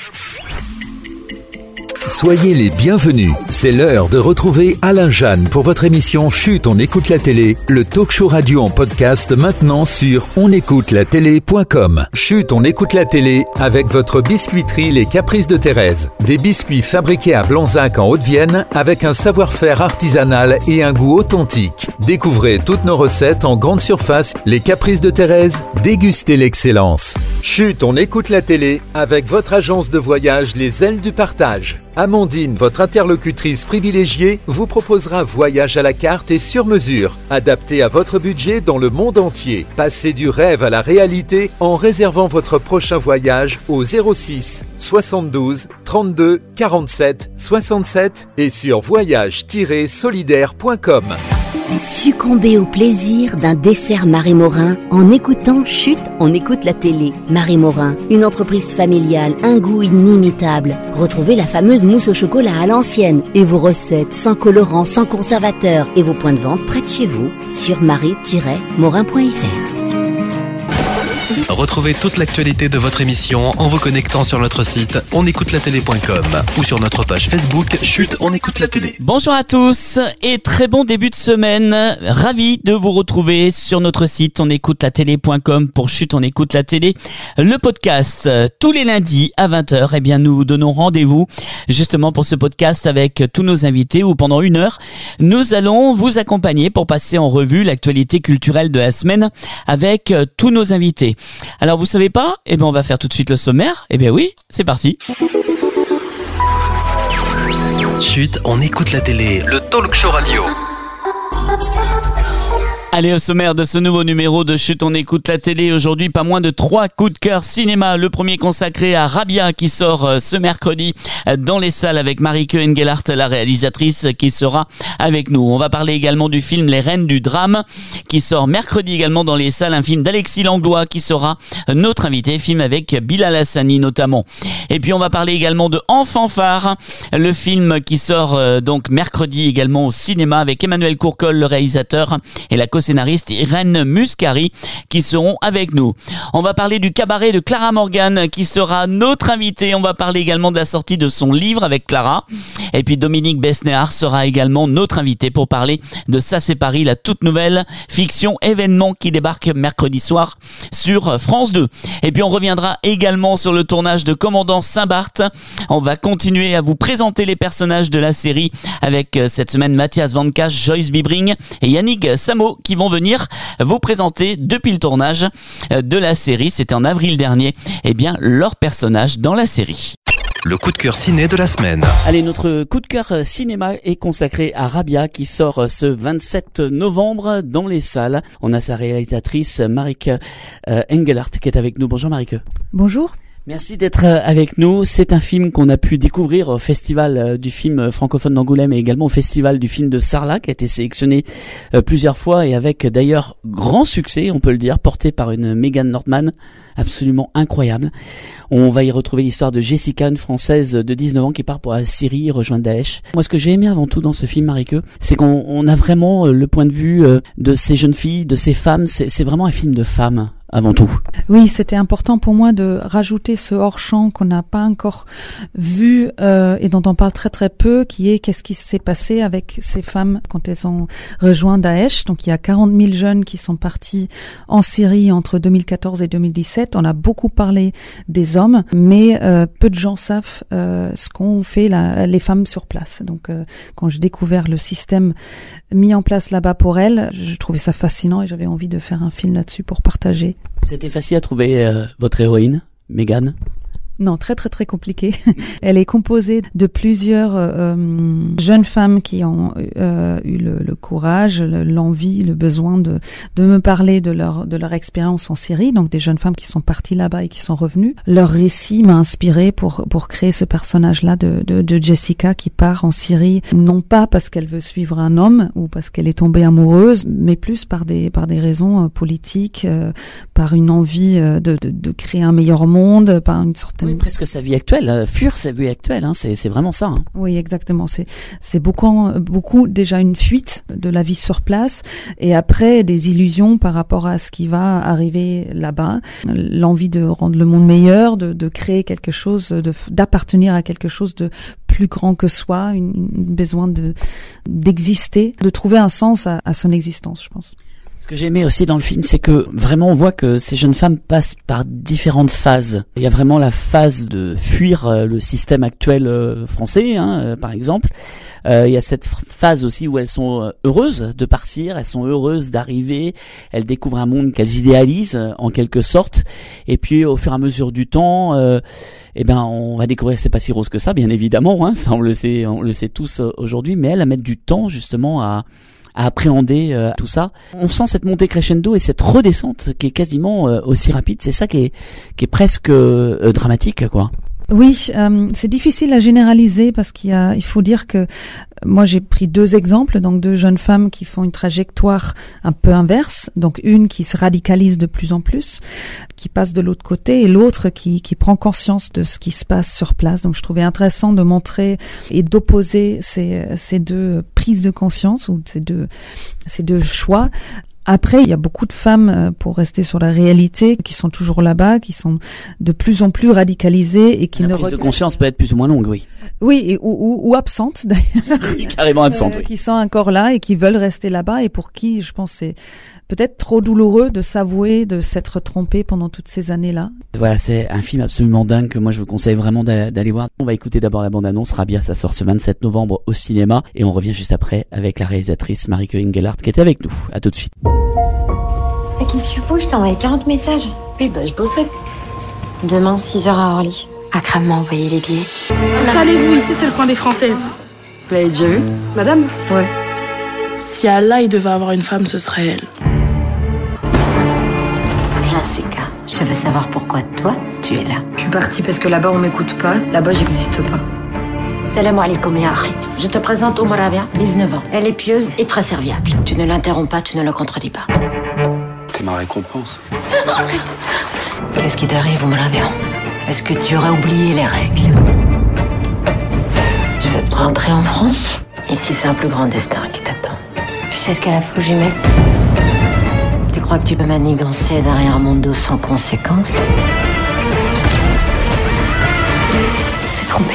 Soyez les bienvenus. C'est l'heure de retrouver Alain Jeanne pour votre émission Chut, on écoute la télé, le talk show radio en podcast maintenant sur onécoutelatélé.com. Chut, on écoute la télé avec votre biscuiterie Les Caprices de Thérèse. Des biscuits fabriqués à Blanzac en Haute-Vienne avec un savoir-faire artisanal et un goût authentique. Découvrez toutes nos recettes en grande surface. Les Caprices de Thérèse, dégustez l'excellence. Chut, on écoute la télé avec votre agence de voyage Les Ailes du Partage. Amandine, votre interlocutrice privilégiée, vous proposera voyage à la carte et sur mesure, adapté à votre budget dans le monde entier. Passez du rêve à la réalité en réservant votre prochain voyage au 06 72 32 47 67 et sur voyage-solidaire.com. Succombez au plaisir d'un dessert Marie Morin en écoutant Chut, on écoute la télé. Marie Morin, une entreprise familiale, un goût inimitable. Retrouvez la fameuse mousse au chocolat à l'ancienne et vos recettes sans colorant, sans conservateur et vos points de vente près de chez vous sur marie-morin.fr. Retrouvez toute l'actualité de votre émission en vous connectant sur notre site onécoutelatélé.com ou sur notre page Facebook Chut, on écoute la télé. Bonjour à tous et très bon début de semaine. Ravi de vous retrouver sur notre site onécoutelatélé.com pour Chut, on écoute la télé. Le podcast tous les lundis à 20h. Eh bien, nous vous donnons rendez-vous justement pour ce podcast avec tous nos invités où pendant 1 heure, nous allons vous accompagner pour passer en revue l'actualité culturelle de la semaine avec tous nos invités. Alors vous savez pas? Eh bien on va faire tout de suite le sommaire. Eh bien oui, c'est parti. Chut, on écoute la télé, le talk show radio. Allez, au sommaire de ce nouveau numéro de Chut, on écoute la télé. Aujourd'hui, pas moins de 3 coups de cœur cinéma. Le premier consacré à Rabia qui sort ce mercredi dans les salles avec Marieke Engelhardt, la réalisatrice qui sera avec nous. On va parler également du film Les Reines du Drame qui sort mercredi également dans les salles. Un film d'Alexis Langlois qui sera notre invité. Film avec Bilal Hassani notamment. Et puis on va parler également de Enfant phare, le film qui sort donc mercredi également au cinéma avec Emmanuel Courcol, le réalisateur, et la co-scénariste Irène Muscari qui seront avec nous. On va parler du cabaret de Clara Morgan qui sera notre invitée. On va parler également de la sortie de son livre avec Clara. Et puis Dominique Besnéard sera également notre invité pour parler de Ça c'est Paris, la toute nouvelle fiction événement qui débarque mercredi soir sur France 2. Et puis on reviendra également sur le tournage de Commandant Saint-Barth. On va continuer à vous présenter les personnages de la série avec cette semaine Mathias Van Cache, Joyce Bibring et Yannick Samo qui vont venir vous présenter depuis le tournage de la série. C'était en avril dernier, eh bien leurs personnages dans la série. Le coup de cœur ciné de la semaine. Allez, notre coup de cœur cinéma est consacré à Rabia qui sort ce 27 novembre dans les salles. On a sa réalisatrice Marieke Engelhardt qui est avec nous. Bonjour Marieke. Bonjour. Merci d'être avec nous. C'est un film qu'on a pu découvrir au festival du film francophone d'Angoulême et également au festival du film de Sarlat qui a été sélectionné plusieurs fois et avec d'ailleurs grand succès, on peut le dire, porté par une Megan Nordman absolument incroyable. On va y retrouver l'histoire de Jessica, une Française de 19 ans qui part pour la Syrie rejoindre Daesh. Moi, ce que j'ai aimé avant tout dans ce film, Marieke, c'est qu'on a vraiment le point de vue de ces jeunes filles, de ces femmes. C'est vraiment un film de femmes. Avant tout. Oui, c'était important pour moi de rajouter ce hors-champ qu'on n'a pas encore vu et dont on parle très très peu, qui est qu'est-ce qui s'est passé avec ces femmes quand elles ont rejoint Daesh. Donc il y a 40 000 jeunes qui sont partis en Syrie entre 2014 et 2017. On a beaucoup parlé des hommes, mais peu de gens savent ce qu'ont fait les femmes sur place. Donc quand j'ai découvert le système mis en place là-bas pour elles, je trouvais ça fascinant et j'avais envie de faire un film là-dessus pour partager. C'était facile à trouver votre héroïne, Megan? Non, très très très compliqué. Elle est composée de plusieurs jeunes femmes qui ont eu le courage, l'envie, le besoin de me parler de leur expérience en Syrie. Donc des jeunes femmes qui sont parties là-bas et qui sont revenues. Leur récit m'a inspirée pour créer ce personnage-là de Jessica qui part en Syrie, non pas parce qu'elle veut suivre un homme ou parce qu'elle est tombée amoureuse, mais plus par des raisons politiques, par une envie de créer un meilleur monde, par une certaine Oui, presque sa vie actuelle, fuir sa vie actuelle, hein, c'est vraiment ça. Hein. Oui, exactement. C'est beaucoup déjà une fuite de la vie sur place, et après des illusions par rapport à ce qui va arriver là-bas, l'envie de rendre le monde meilleur, de créer quelque chose, d'appartenir à quelque chose de plus grand que soi, un besoin d'exister, de trouver un sens à son existence, je pense. Ce que j'ai aimé aussi dans le film, c'est que vraiment on voit que ces jeunes femmes passent par différentes phases. Il y a vraiment la phase de fuir le système actuel français, par exemple. Il y a cette phase aussi où elles sont heureuses de partir, elles sont heureuses d'arriver, elles découvrent un monde qu'elles idéalisent en quelque sorte. Et puis au fur et à mesure du temps, on va découvrir que c'est pas si rose que ça, bien évidemment. Hein, ça on le sait tous aujourd'hui. Mais elles mettent du temps justement à appréhender tout ça. On sent cette montée crescendo et cette redescente qui est quasiment aussi rapide. C'est ça qui est presque dramatique, quoi. Oui, c'est difficile à généraliser parce il faut dire que moi j'ai pris 2 exemples, donc 2 jeunes femmes qui font une trajectoire un peu inverse, donc une qui se radicalise de plus en plus, qui passe de l'autre côté, et l'autre qui prend conscience de ce qui se passe sur place. Donc je trouvais intéressant de montrer et d'opposer ces 2 prises de conscience ou ces deux choix. Après, il y a beaucoup de femmes, pour rester sur la réalité, qui sont toujours là-bas, qui sont de plus en plus radicalisées et qui la prise de conscience peut être plus ou moins longue, oui. Oui, ou absentes d'ailleurs. Carrément absentes, oui. Qui sont encore là et qui veulent rester là-bas et pour qui, je pense, c'est peut-être trop douloureux de s'avouer, de s'être trompé pendant toutes ces années-là. Voilà, c'est un film absolument dingue que moi je vous conseille vraiment d'aller voir. On va écouter d'abord la bande-annonce. Rabia, ça sort ce 27 novembre au cinéma et on revient juste après avec la réalisatrice Marieke Engelhardt qui était avec nous. À tout de suite. Mais qu'est-ce que tu fous? Je t'ai envoyé 40 messages. Oui, je bosserai. Demain, 6h à Orly. Akram m'a envoyé les billets. Installez-vous, ici c'est le coin des Françaises. Vous l'avez déjà vu? Madame? Ouais. Si Allah il devait avoir une femme, ce serait elle. Jessica, je veux savoir pourquoi toi, tu es là. Je suis partie parce que là-bas on m'écoute pas, là-bas j'existe pas. Salam alaikum ya akhi. Je te présente Oumar Rabia, 19 ans. Elle est pieuse et très serviable. Tu ne l'interromps pas, tu ne la contredis pas. T'es ma récompense. Arrête. Qu'est-ce qui t'arrive, Oumar Rabia? Est-ce que tu aurais oublié les règles? Tu veux rentrer en France? Ici, c'est un plus grand destin qui t'attend. Tu sais ce qu'elle a fait aux jumelles? Tu crois que tu peux manigancer derrière mon dos sans conséquence? On s'est trompé.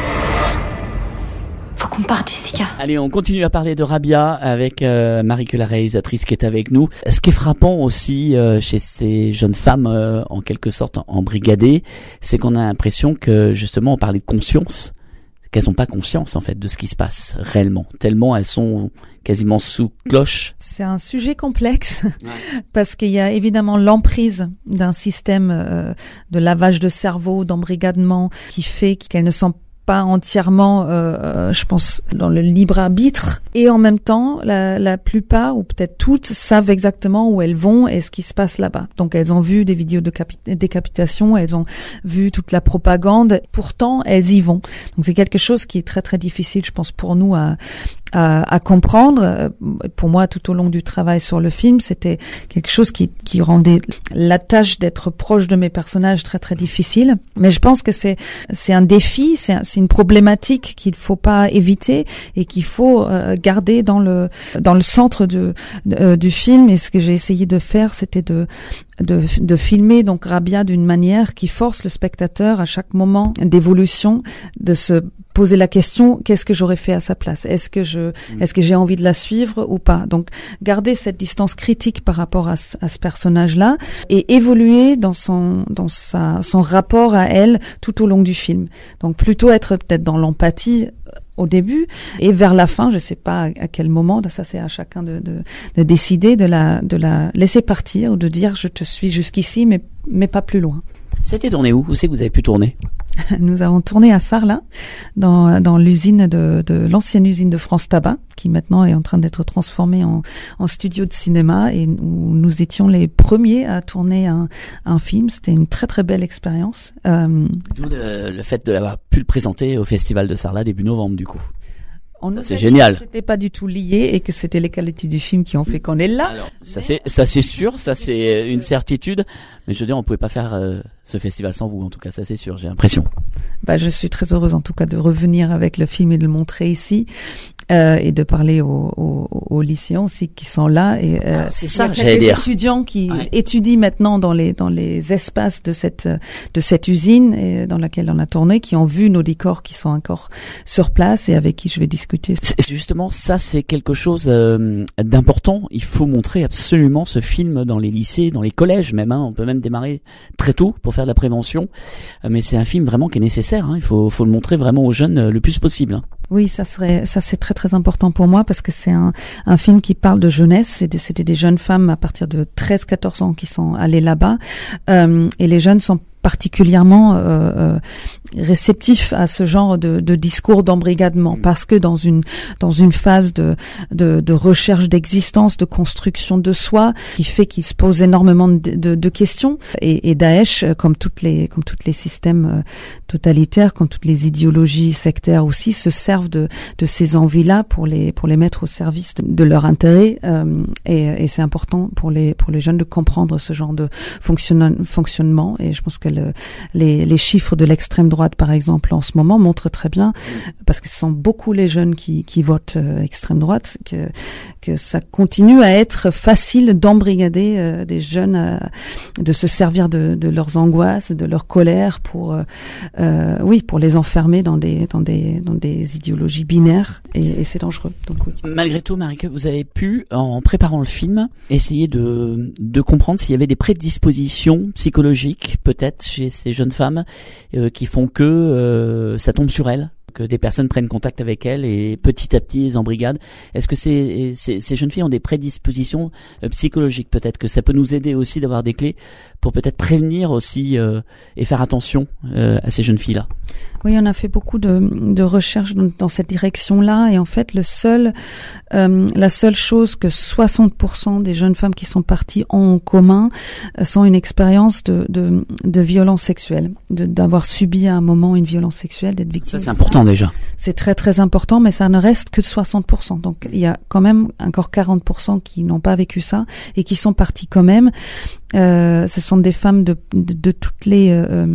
Faut qu'on parte, Jessica. Allez, on continue à parler de Rabia avec Marieke, la réalisatrice qui est avec nous. Ce qui est frappant aussi chez ces jeunes femmes, en quelque sorte embrigadées, c'est qu'on a l'impression que justement on parlait de conscience, qu'elles n'ont pas conscience en fait de ce qui se passe réellement, tellement elles sont quasiment sous cloche. C'est un sujet complexe parce qu'il y a évidemment l'emprise d'un système de lavage de cerveau, d'embrigadement qui fait qu'elles ne sont pas entièrement, je pense, dans le libre arbitre. Et en même temps, la plupart, ou peut-être toutes, savent exactement où elles vont et ce qui se passe là-bas. Donc elles ont vu des vidéos de décapitation, elles ont vu toute la propagande. Pourtant, elles y vont. Donc c'est quelque chose qui est très très difficile, je pense, pour nous à comprendre. Pour moi, tout au long du travail sur le film, c'était quelque chose qui rendait la tâche d'être proche de mes personnages très très difficile. Mais je pense que c'est un défi, c'est une problématique qu'il faut pas éviter et qu'il faut garder dans le centre du film. Et ce que j'ai essayé de faire, c'était de filmer donc Rabia d'une manière qui force le spectateur à chaque moment d'évolution de se poser la question, qu'est-ce que j'aurais fait à sa place? Est-ce que j'ai envie de la suivre ou pas? Donc, garder cette distance critique par rapport à ce personnage-là et évoluer dans son rapport à elle tout au long du film. Donc, plutôt être peut-être dans l'empathie au début et vers la fin, je sais pas à quel moment, ça c'est à chacun de décider, de la laisser partir ou de dire je te suis jusqu'ici mais pas plus loin. C'était tourné où? Où c'est que vous avez pu tourner? Nous avons tourné à Sarlat, dans l'usine de l'ancienne usine de France Tabac, qui maintenant est en train d'être transformée en studio de cinéma, et où nous étions les premiers à tourner un film. C'était une très très belle expérience. D'où le fait d'avoir pu le présenter au Festival de Sarlat début novembre, du coup. C'est génial. C'était pas du tout lié et que c'était les qualités du film qui ont fait qu'on est là. Alors, ça c'est sûr, ça c'est une certitude. Mais je veux dire, on pouvait pas faire ce festival sans vous, en tout cas, ça c'est sûr, j'ai l'impression. Je suis très heureuse en tout cas de revenir avec le film et de le montrer ici. Et de parler aux lycéens aussi qui sont là. Et c'est ça, il y a quelques étudiants qui étudient maintenant dans les espaces de cette usine et dans laquelle on a tourné, qui ont vu nos décors qui sont encore sur place et avec qui je vais discuter. Justement, ça c'est quelque chose d'important. Il faut montrer absolument ce film dans les lycées, dans les collèges même. On peut même démarrer très tôt pour faire de la prévention. Mais c'est un film vraiment qui est nécessaire. Il faut le montrer vraiment aux jeunes le plus possible. Oui, ça c'est très très important pour moi parce que c'est un film qui parle de jeunesse. C'était des jeunes femmes à partir de 13-14 ans qui sont allées là-bas et les jeunes sont particulièrement réceptifs à ce genre de discours d'embrigadement parce que dans une phase de recherche d'existence, de construction de soi, qui fait qu'ils se posent énormément de questions et Daesh, comme toutes les systèmes totalitaires, comme toutes les idéologies sectaires aussi, se servent de ces envies-là pour les mettre au service de leur intérêt et c'est important pour les jeunes de comprendre ce genre de fonctionnement et je pense que les chiffres de l'extrême droite, par exemple, en ce moment, montrent très bien, parce que ce sont beaucoup les jeunes qui votent extrême droite, que ça continue à être facile d'embrigader des jeunes, de se servir de leurs angoisses, de leur colère pour les enfermer dans des idéologies binaires, et c'est dangereux. Donc, oui. Malgré tout, Marike, vous avez pu, en préparant le film, essayer de comprendre s'il y avait des prédispositions psychologiques, peut-être, chez ces jeunes femmes qui font que ça tombe sur elles, que des personnes prennent contact avec elles et petit à petit les embrigadent. Est-ce que ces jeunes filles ont des prédispositions psychologiques? Peut-être que ça peut nous aider aussi d'avoir des clés pour peut-être prévenir aussi et faire attention à ces jeunes filles-là. Oui, on a fait beaucoup de recherches dans cette direction-là et en fait la seule chose que 60% des jeunes femmes qui sont parties ont en commun sont une expérience de violence sexuelle, d'avoir subi à un moment une violence sexuelle, d'être victime. Ça c'est important déjà. C'est très très important, mais ça ne reste que 60%. Donc il y a quand même encore 40% qui n'ont pas vécu ça et qui sont partis quand même. Ce sont des femmes de toutes les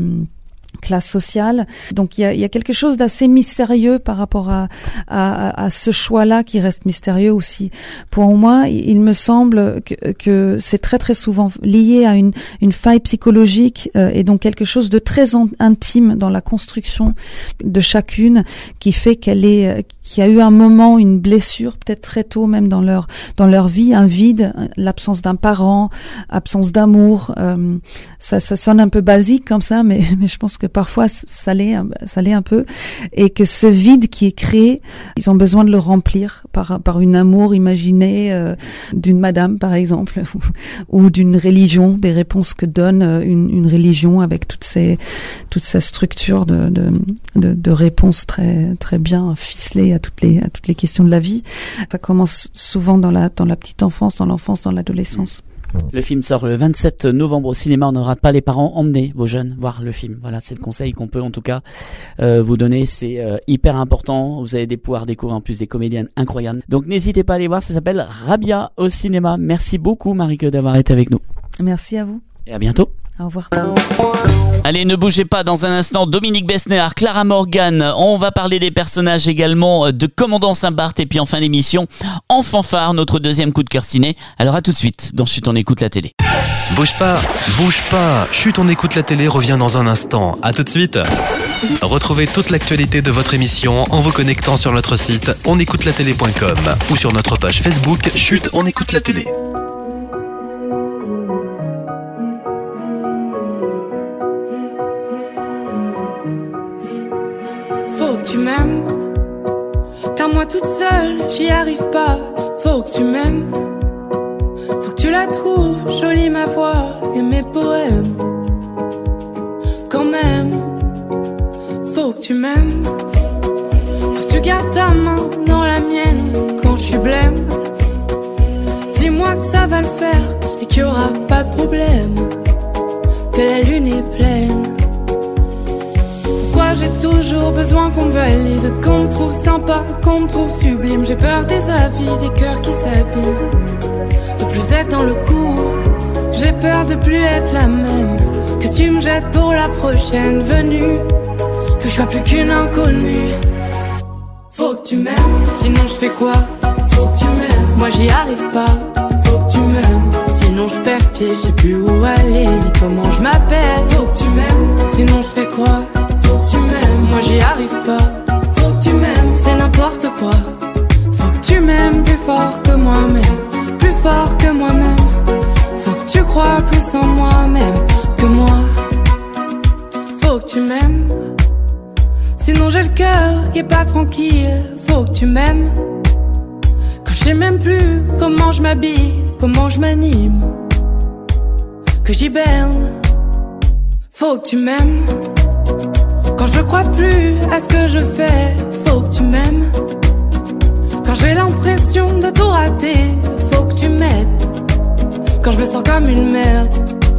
classe sociale. Donc il y a quelque chose d'assez mystérieux par rapport à ce choix-là qui reste mystérieux aussi. Pour moi, il me semble que c'est très très souvent lié à une faille psychologique et donc quelque chose de très intime dans la construction de chacune qui fait qu'il y a eu un moment, une blessure, peut-être très tôt même dans leur vie, un vide, l'absence d'un parent, absence d'amour. Ça sonne un peu basique comme ça, mais je pense que parfois ça l'est un peu, et que ce vide qui est créé, ils ont besoin de le remplir par une amour imaginé d'une madame par exemple, ou d'une religion, des réponses que donne une religion avec toute sa structure de réponses très très bien ficelées à toutes les questions de la vie. Ça commence souvent dans la petite enfance, dans l'enfance, dans l'adolescence. Le film sort le 27 novembre au cinéma. On ne rate pas les parents. Emmenez vos jeunes voir le film. Voilà, c'est le conseil qu'on peut en tout cas vous donner. C'est hyper important. Vous allez pouvoir découvrir en plus des comédiennes incroyables. Donc n'hésitez pas à aller voir. Ça s'appelle Rabia au cinéma. Merci beaucoup Marike d'avoir été avec nous. Merci à vous. Et à bientôt. Au revoir. Allez, ne bougez pas, dans un instant, Dominique Besnéard, Clara Morgan, on va parler des personnages également de Commandant Saint-Barth et puis en fin d'émission, en fanfare, notre deuxième coup de cœur ciné. Alors à tout de suite dans Chut, on écoute la télé. Bouge pas, Chut, on écoute la télé revient dans un instant. À tout de suite. Retrouvez toute l'actualité de votre émission en vous connectant sur notre site onécoutelatélé.com ou sur notre page Facebook Chut, on écoute la télé. Faut que tu m'aimes, car moi toute seule j'y arrive pas. Faut que tu m'aimes, faut que tu la trouves jolie ma voix et mes poèmes. Quand même, faut que tu m'aimes, faut que tu gardes ta main dans la mienne quand je suis blême. Dis-moi que ça va le faire et qu'il y aura pas de problème, que la lune est pleine. J'ai toujours besoin qu'on me valide, qu'on me trouve sympa, qu'on me trouve sublime. J'ai peur des avis, des cœurs qui s'abîment, de plus être dans le coup. J'ai peur de plus être la même, que tu me jettes pour la prochaine venue, que je sois plus qu'une inconnue. Faut que tu m'aimes, sinon je fais quoi? Faut que tu m'aimes, moi j'y arrive pas. Faut que tu m'aimes, sinon je perds pied, je sais plus où aller ni comment je m'appelle. Faut que tu m'aimes, sinon je fais quoi? Faut que tu m'aimes, moi j'y arrive pas. Faut que tu m'aimes, c'est n'importe quoi. Faut que tu m'aimes plus fort que moi-même, plus fort que moi-même. Faut que tu crois plus en moi-même que moi. Faut que tu m'aimes, sinon j'ai le cœur qui est pas tranquille. Faut que tu m'aimes, quand je sais même plus comment je m'habille, comment je m'anime, que j'hiberne. Faut que tu m'aimes, quand je crois plus à ce que je fais. Faut que tu m'aimes, quand j'ai l'impression de tout rater. Faut que tu m'aides, quand je me sens comme une merde.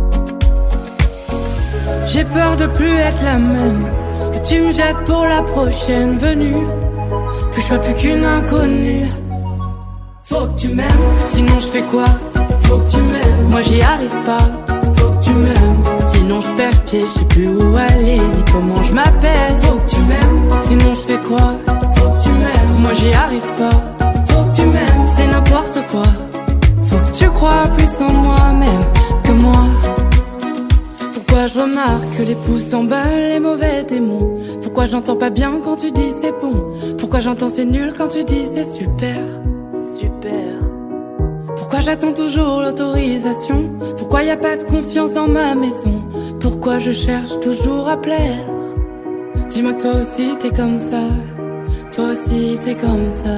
J'ai peur de plus être la même, que tu me jettes pour la prochaine venue, que je sois plus qu'une inconnue. Faut que tu m'aimes, sinon je fais quoi? Faut que tu m'aimes, moi j'y arrive pas. Faut que tu m'aimes, sinon je perds pied, je sais plus où aller ni comment je m'appelle. Faut que tu m'aimes, sinon je fais quoi? Faut que tu m'aimes, moi j'y arrive pas. Faut que tu m'aimes, c'est n'importe quoi. Faut que tu crois plus en moi-même que moi. Pourquoi je remarque que les pouces s'emballent, les mauvais démons? Pourquoi j'entends pas bien quand tu dis c'est bon? Pourquoi j'entends c'est nul quand tu dis c'est super? C'est super. Pourquoi j'attends toujours l'autorisation? Pourquoi y a pas de confiance dans ma maison? Pourquoi je cherche toujours à plaire? Dis-moi que toi aussi t'es comme ça. Toi aussi t'es comme ça.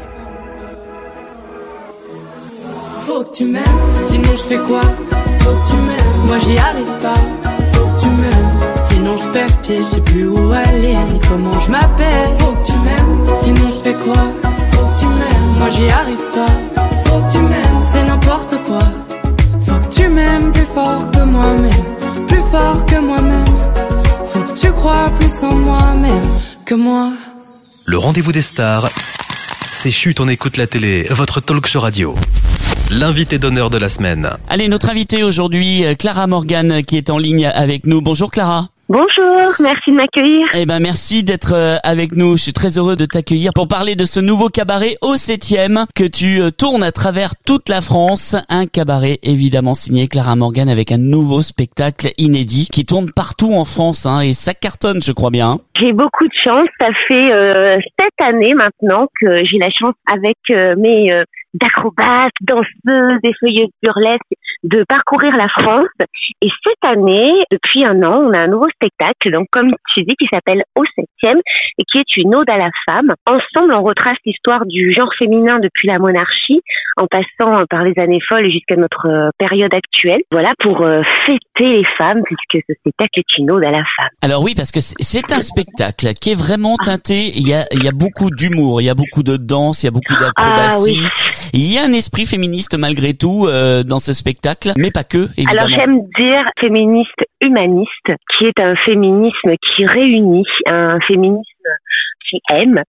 Faut que tu m'aimes, sinon je fais quoi? Faut que tu m'aimes, moi j'y arrive pas. Faut que tu m'aimes, sinon je perds pied, je sais plus où aller ni comment je m'appelle. Faut que tu m'aimes, sinon je fais quoi? Faut que tu m'aimes, moi j'y arrive pas. Faut que tu m'aimes, c'est n'importe quoi. Faut que tu m'aimes plus fort que moi-même, plus fort que moi-même. Faut que tu crois plus en moi-même que moi. Le rendez-vous des stars, c'est Chut, on écoute la télé, votre talk show radio. L'invité d'honneur de la semaine. Allez, notre invitée aujourd'hui, Clara Morgan, qui est en ligne avec nous. Bonjour Clara. Bonjour, merci de m'accueillir. Eh ben merci d'être avec nous. Je suis très heureux de t'accueillir pour parler de ce nouveau cabaret au 7e que tu tournes à travers toute la France. Un cabaret évidemment signé Clara Morgan avec un nouveau spectacle inédit qui tourne partout en France et ça cartonne, je crois bien. J'ai beaucoup de chance. Ça fait 7 années maintenant que j'ai la chance avec mes d'acrobates, danseuses, essayeuses burlesques de parcourir la France. Et cette année, depuis 1 an, on a un nouveau spectacle, donc comme tu dis, qui s'appelle Au 7e et qui est une ode à la femme. Ensemble, on retrace l'histoire du genre féminin depuis la monarchie, en passant par les années folles jusqu'à notre période actuelle. Voilà, pour fêter les femmes, puisque ce spectacle est une ode à la femme. Alors oui, parce que c'est un spectacle qui est vraiment teinté. Il y a beaucoup d'humour, il y a beaucoup de danse, il y a beaucoup d'acrobatie. Oui. Il y a un esprit féministe malgré tout dans ce spectacle, mais pas que, évidemment. Alors j'aime dire féministe humaniste, qui est un féminisme qui réunit, un féminisme qui aime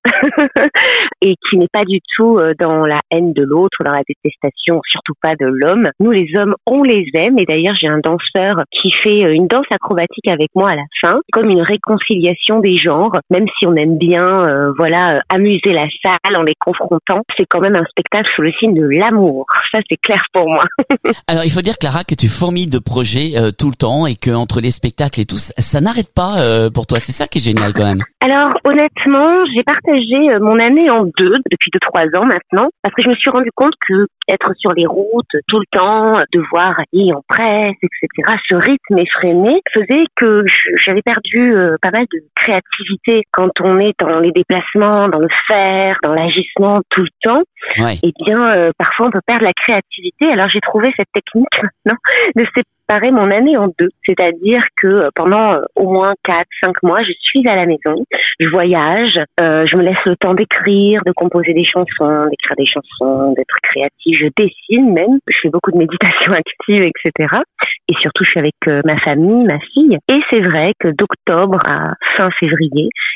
et qui n'est pas du tout dans la haine de l'autre, dans la détestation, surtout pas de l'homme. Nous les hommes, on les aime, et d'ailleurs j'ai un danseur qui fait une danse acrobatique avec moi à la fin, comme une réconciliation des genres, même si on aime bien amuser la salle en les confrontant, c'est quand même un spectacle sous le signe de l'amour. Ça c'est clair pour moi. Alors il faut dire Clara que tu fourmilles de projets tout le temps et que entre les spectacles et tout, ça n'arrête pas pour toi. C'est ça qui est génial quand même. Alors honnêtement, j'ai partagé mon année en 2 depuis 2-3 ans maintenant, parce que je me suis rendu compte que être sur les routes tout le temps, devoir aller en presse, etc., ce rythme effréné faisait que j'avais perdu pas mal de créativité quand on est dans les déplacements, dans le faire, dans l'agissement tout le temps. Ouais. Eh bien, parfois on peut perdre la créativité. Alors j'ai trouvé cette technique maintenant de séparer mon année en 2, c'est-à-dire que pendant au moins 4-5 mois, je suis à la maison, je voyage, je me laisse le temps d'écrire, de composer des chansons, d'écrire des chansons, d'être créative, je dessine même, je fais beaucoup de méditation active, etc. Et surtout, je suis avec ma famille, ma fille. Et c'est vrai que d'octobre à fin février,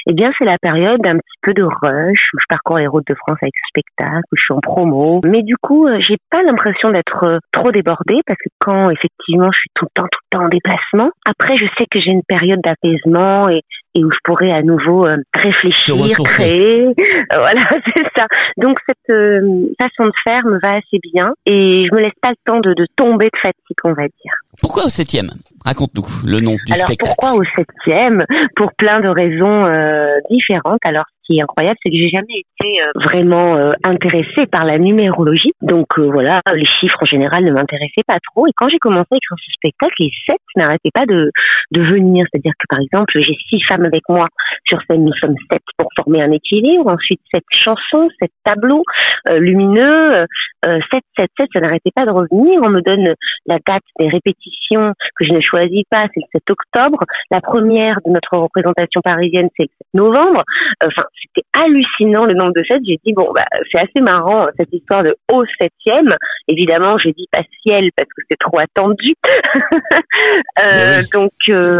eh bien c'est la période d'un petit peu de rush où je parcours les routes de France avec ce spectacle, où je suis en promo. Mais du coup, j'ai pas l'impression d'être trop débordée parce que quand effectivement je suis tout le temps en déplacement, après je sais que j'ai une période d'apaisement et où je pourrais à nouveau réfléchir, créer. Voilà, c'est ça. Donc cette façon de faire me va assez bien et je me laisse pas le temps de tomber de fatigue, on va dire. Pourquoi au 7e ? Raconte-nous le nom du spectacle. Pourquoi au 7e ? Pour plein de raisons différentes. Alors, ce qui est incroyable, c'est que j'ai jamais été vraiment intéressée par la numérologie. Donc voilà, les chiffres en général ne m'intéressaient pas trop. Et quand j'ai commencé à écrire ce spectacle, les 7 n'arrêtaient pas de venir. C'est-à-dire que par exemple, j'ai 6 femmes avec moi sur scène, nous sommes 7 pour former un équilibre. Ensuite, 7 chansons, 7 tableaux lumineux, 7, ça n'arrêtait pas de revenir. On me donne la date des répétitions que je ne choisis pas, c'est le 7 octobre. La première de notre représentation parisienne, c'est le 7 novembre. Enfin, c'était hallucinant le nombre de 7. J'ai dit, c'est assez marrant cette histoire de au 7e. Évidemment, j'ai dit pas ciel parce que c'est trop attendu. Oui. Donc,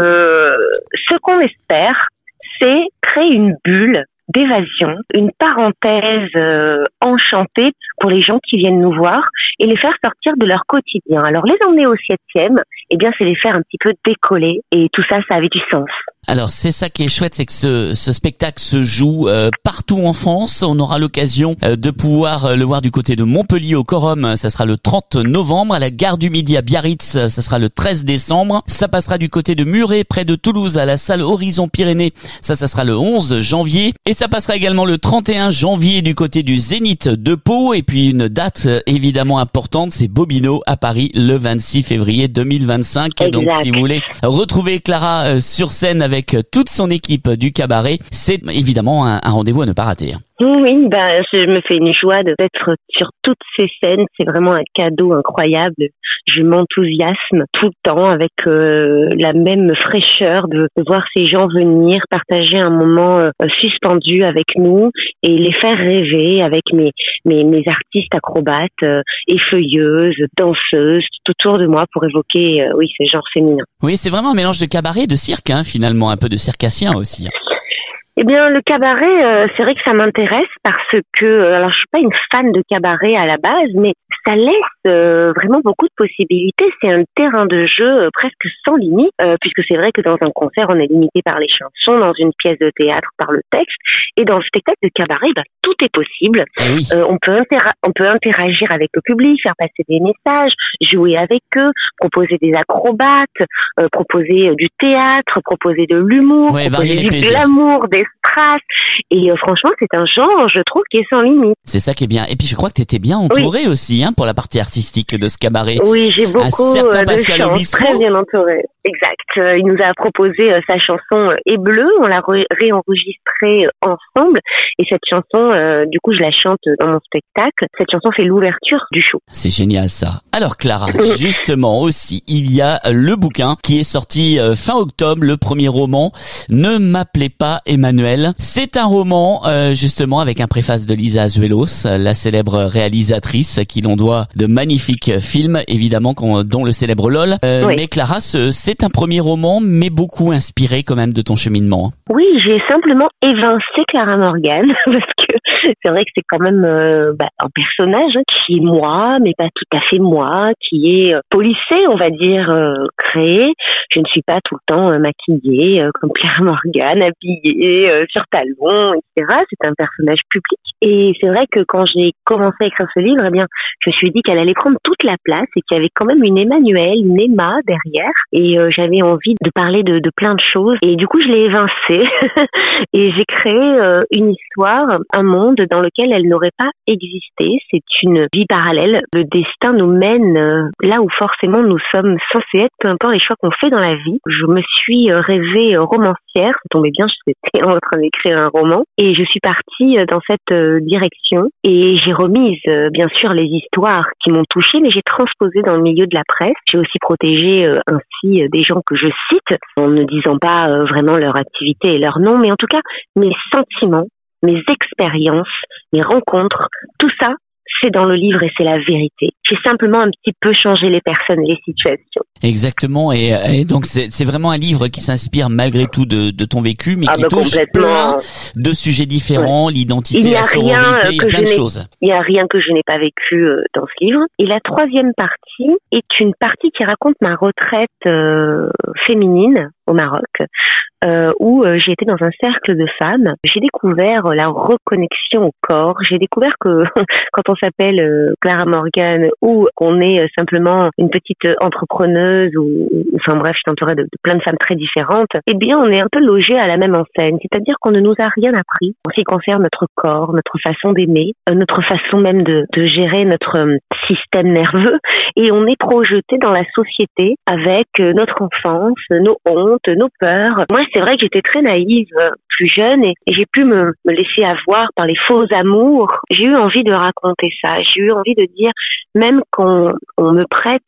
ce qu'on espère, c'est créer une bulle d'évasion, une parenthèse enchantée pour les gens qui viennent nous voir et les faire sortir de leur quotidien. Alors les emmener au 7e, eh bien c'est les faire un petit peu décoller et tout ça, ça avait du sens. Alors c'est ça qui est chouette, c'est que ce spectacle se joue partout en France. On aura l'occasion de pouvoir le voir du côté de Montpellier au Corum, ça sera le 30 novembre, à la Gare du Midi à Biarritz, ça sera le 13 décembre. Ça passera du côté de Muret, près de Toulouse, à la salle Horizon Pyrénées, ça sera le 11 janvier. Et ça passera également le 31 janvier du côté du Zénith de Pau. Et puis une date évidemment importante, c'est Bobino à Paris le 26 février 2025. Exact. Donc si vous voulez retrouver Clara sur scène avec toute son équipe du cabaret, c'est évidemment un rendez-vous à ne pas rater. Oui, je me fais une joie d'être sur toutes ces scènes. C'est vraiment un cadeau incroyable. Je m'enthousiasme tout le temps avec la même fraîcheur de voir ces gens venir partager un moment suspendu avec nous et les faire rêver avec mes artistes acrobates, effeuilleuses, danseuses tout autour de moi pour évoquer ce genre féminin. Oui, c'est vraiment un mélange de cabaret et de cirque, finalement, un peu de circassien aussi. Eh bien, le cabaret, c'est vrai que ça m'intéresse parce que, alors je suis pas une fan de cabaret à la base, mais ça laisse vraiment beaucoup de possibilités. C'est un terrain de jeu presque sans limite, puisque c'est vrai que dans un concert, on est limité par les chansons, dans une pièce de théâtre par le texte, et dans le spectacle de cabaret, tout est possible. Oui. On peut interagir avec le public, faire passer des messages, jouer avec eux, proposer des acrobates, proposer du théâtre, proposer de l'humour, proposer du glamour, des strass. Et franchement, c'est un genre, je trouve, qui est sans limite. C'est ça qui est bien. Et puis, je crois que tu étais bien entourée aussi, pour la partie artistique de ce cabaret. Oui, j'ai beaucoup de chance, très bien entourée. Exact. Il nous a proposé sa chanson Et Bleu. On l'a réenregistrée ensemble. Et cette chanson, du coup, je la chante dans mon spectacle. Cette chanson fait l'ouverture du show. C'est génial, ça. Alors, Clara, justement, aussi, il y a le bouquin qui est sorti fin octobre, le premier roman, Ne m'appelez pas Emmanuel. C'est un roman, justement, avec un préface de Lisa Azuelos, la célèbre réalisatrice, qui l'on doit de magnifiques films, évidemment, dont le célèbre LOL. Oui. Mais Clara, c'est un premier roman, mais beaucoup inspiré quand même de ton cheminement. Oui, j'ai simplement évincé Clara Morgan, parce que c'est vrai que c'est quand même un personnage qui est moi, mais pas tout à fait moi, qui est polissé, on va dire, créé. Je ne suis pas tout le temps maquillée comme Clara Morgan, habillée sur talons, etc. C'est un personnage public. Et c'est vrai que quand j'ai commencé à écrire ce livre, eh bien, je me suis dit qu'elle allait prendre toute la place et qu'il y avait quand même une Emmanuelle, une Emma derrière. Et j'avais envie de parler de plein de choses. Et du coup, je l'ai évincée. Et j'ai créé une histoire, un monde dans lequel elle n'aurait pas existé. C'est une vie parallèle. Le destin nous mène là où forcément nous sommes censés être, peu importe les choix qu'on fait dans la vie. Je me suis rêvée romancière. Ça tombait bien, j'étais en train d'écrire un roman. Et je suis partie dans cette direction. Et j'ai remise, bien sûr, les histoires qui m'ont touchée, mais j'ai transposé dans le milieu de la presse. J'ai aussi protégé ainsi des gens que je cite, en ne disant pas vraiment leur activité et leur nom, mais en tout cas, mes sentiments, mes expériences, mes rencontres, tout ça, c'est dans le livre et c'est la vérité. j'ai simplement un petit peu changé les personnes et les situations. Exactement, et donc c'est vraiment un livre qui s'inspire malgré tout de ton vécu, mais qui touche plein de sujets différents, l'identité, la sororité, il y a plein de choses. Il n'y a rien que je n'ai pas vécu dans ce livre. Et la troisième partie est une partie qui raconte ma retraite féminine au Maroc, où j'ai été dans un cercle de femmes. J'ai découvert la reconnexion au corps. J'ai découvert que quand on s'appelle Clara Morgan ou qu'on est simplement une petite entrepreneuse ou enfin bref, je suis entourée de plein de femmes très différentes, eh bien on est un peu logé à la même enseigne. C'est-à-dire qu'on ne nous a rien appris en ce qui concerne notre corps, notre façon d'aimer, notre façon même de gérer notre système nerveux, et on est projeté dans la société avec notre enfance, nos hontes, nos peurs. Moi, c'est vrai que j'étais très naïve plus jeune et j'ai pu me laisser avoir par les faux amours. J'ai eu envie de raconter ça. J'ai eu envie de dire, même quand on prête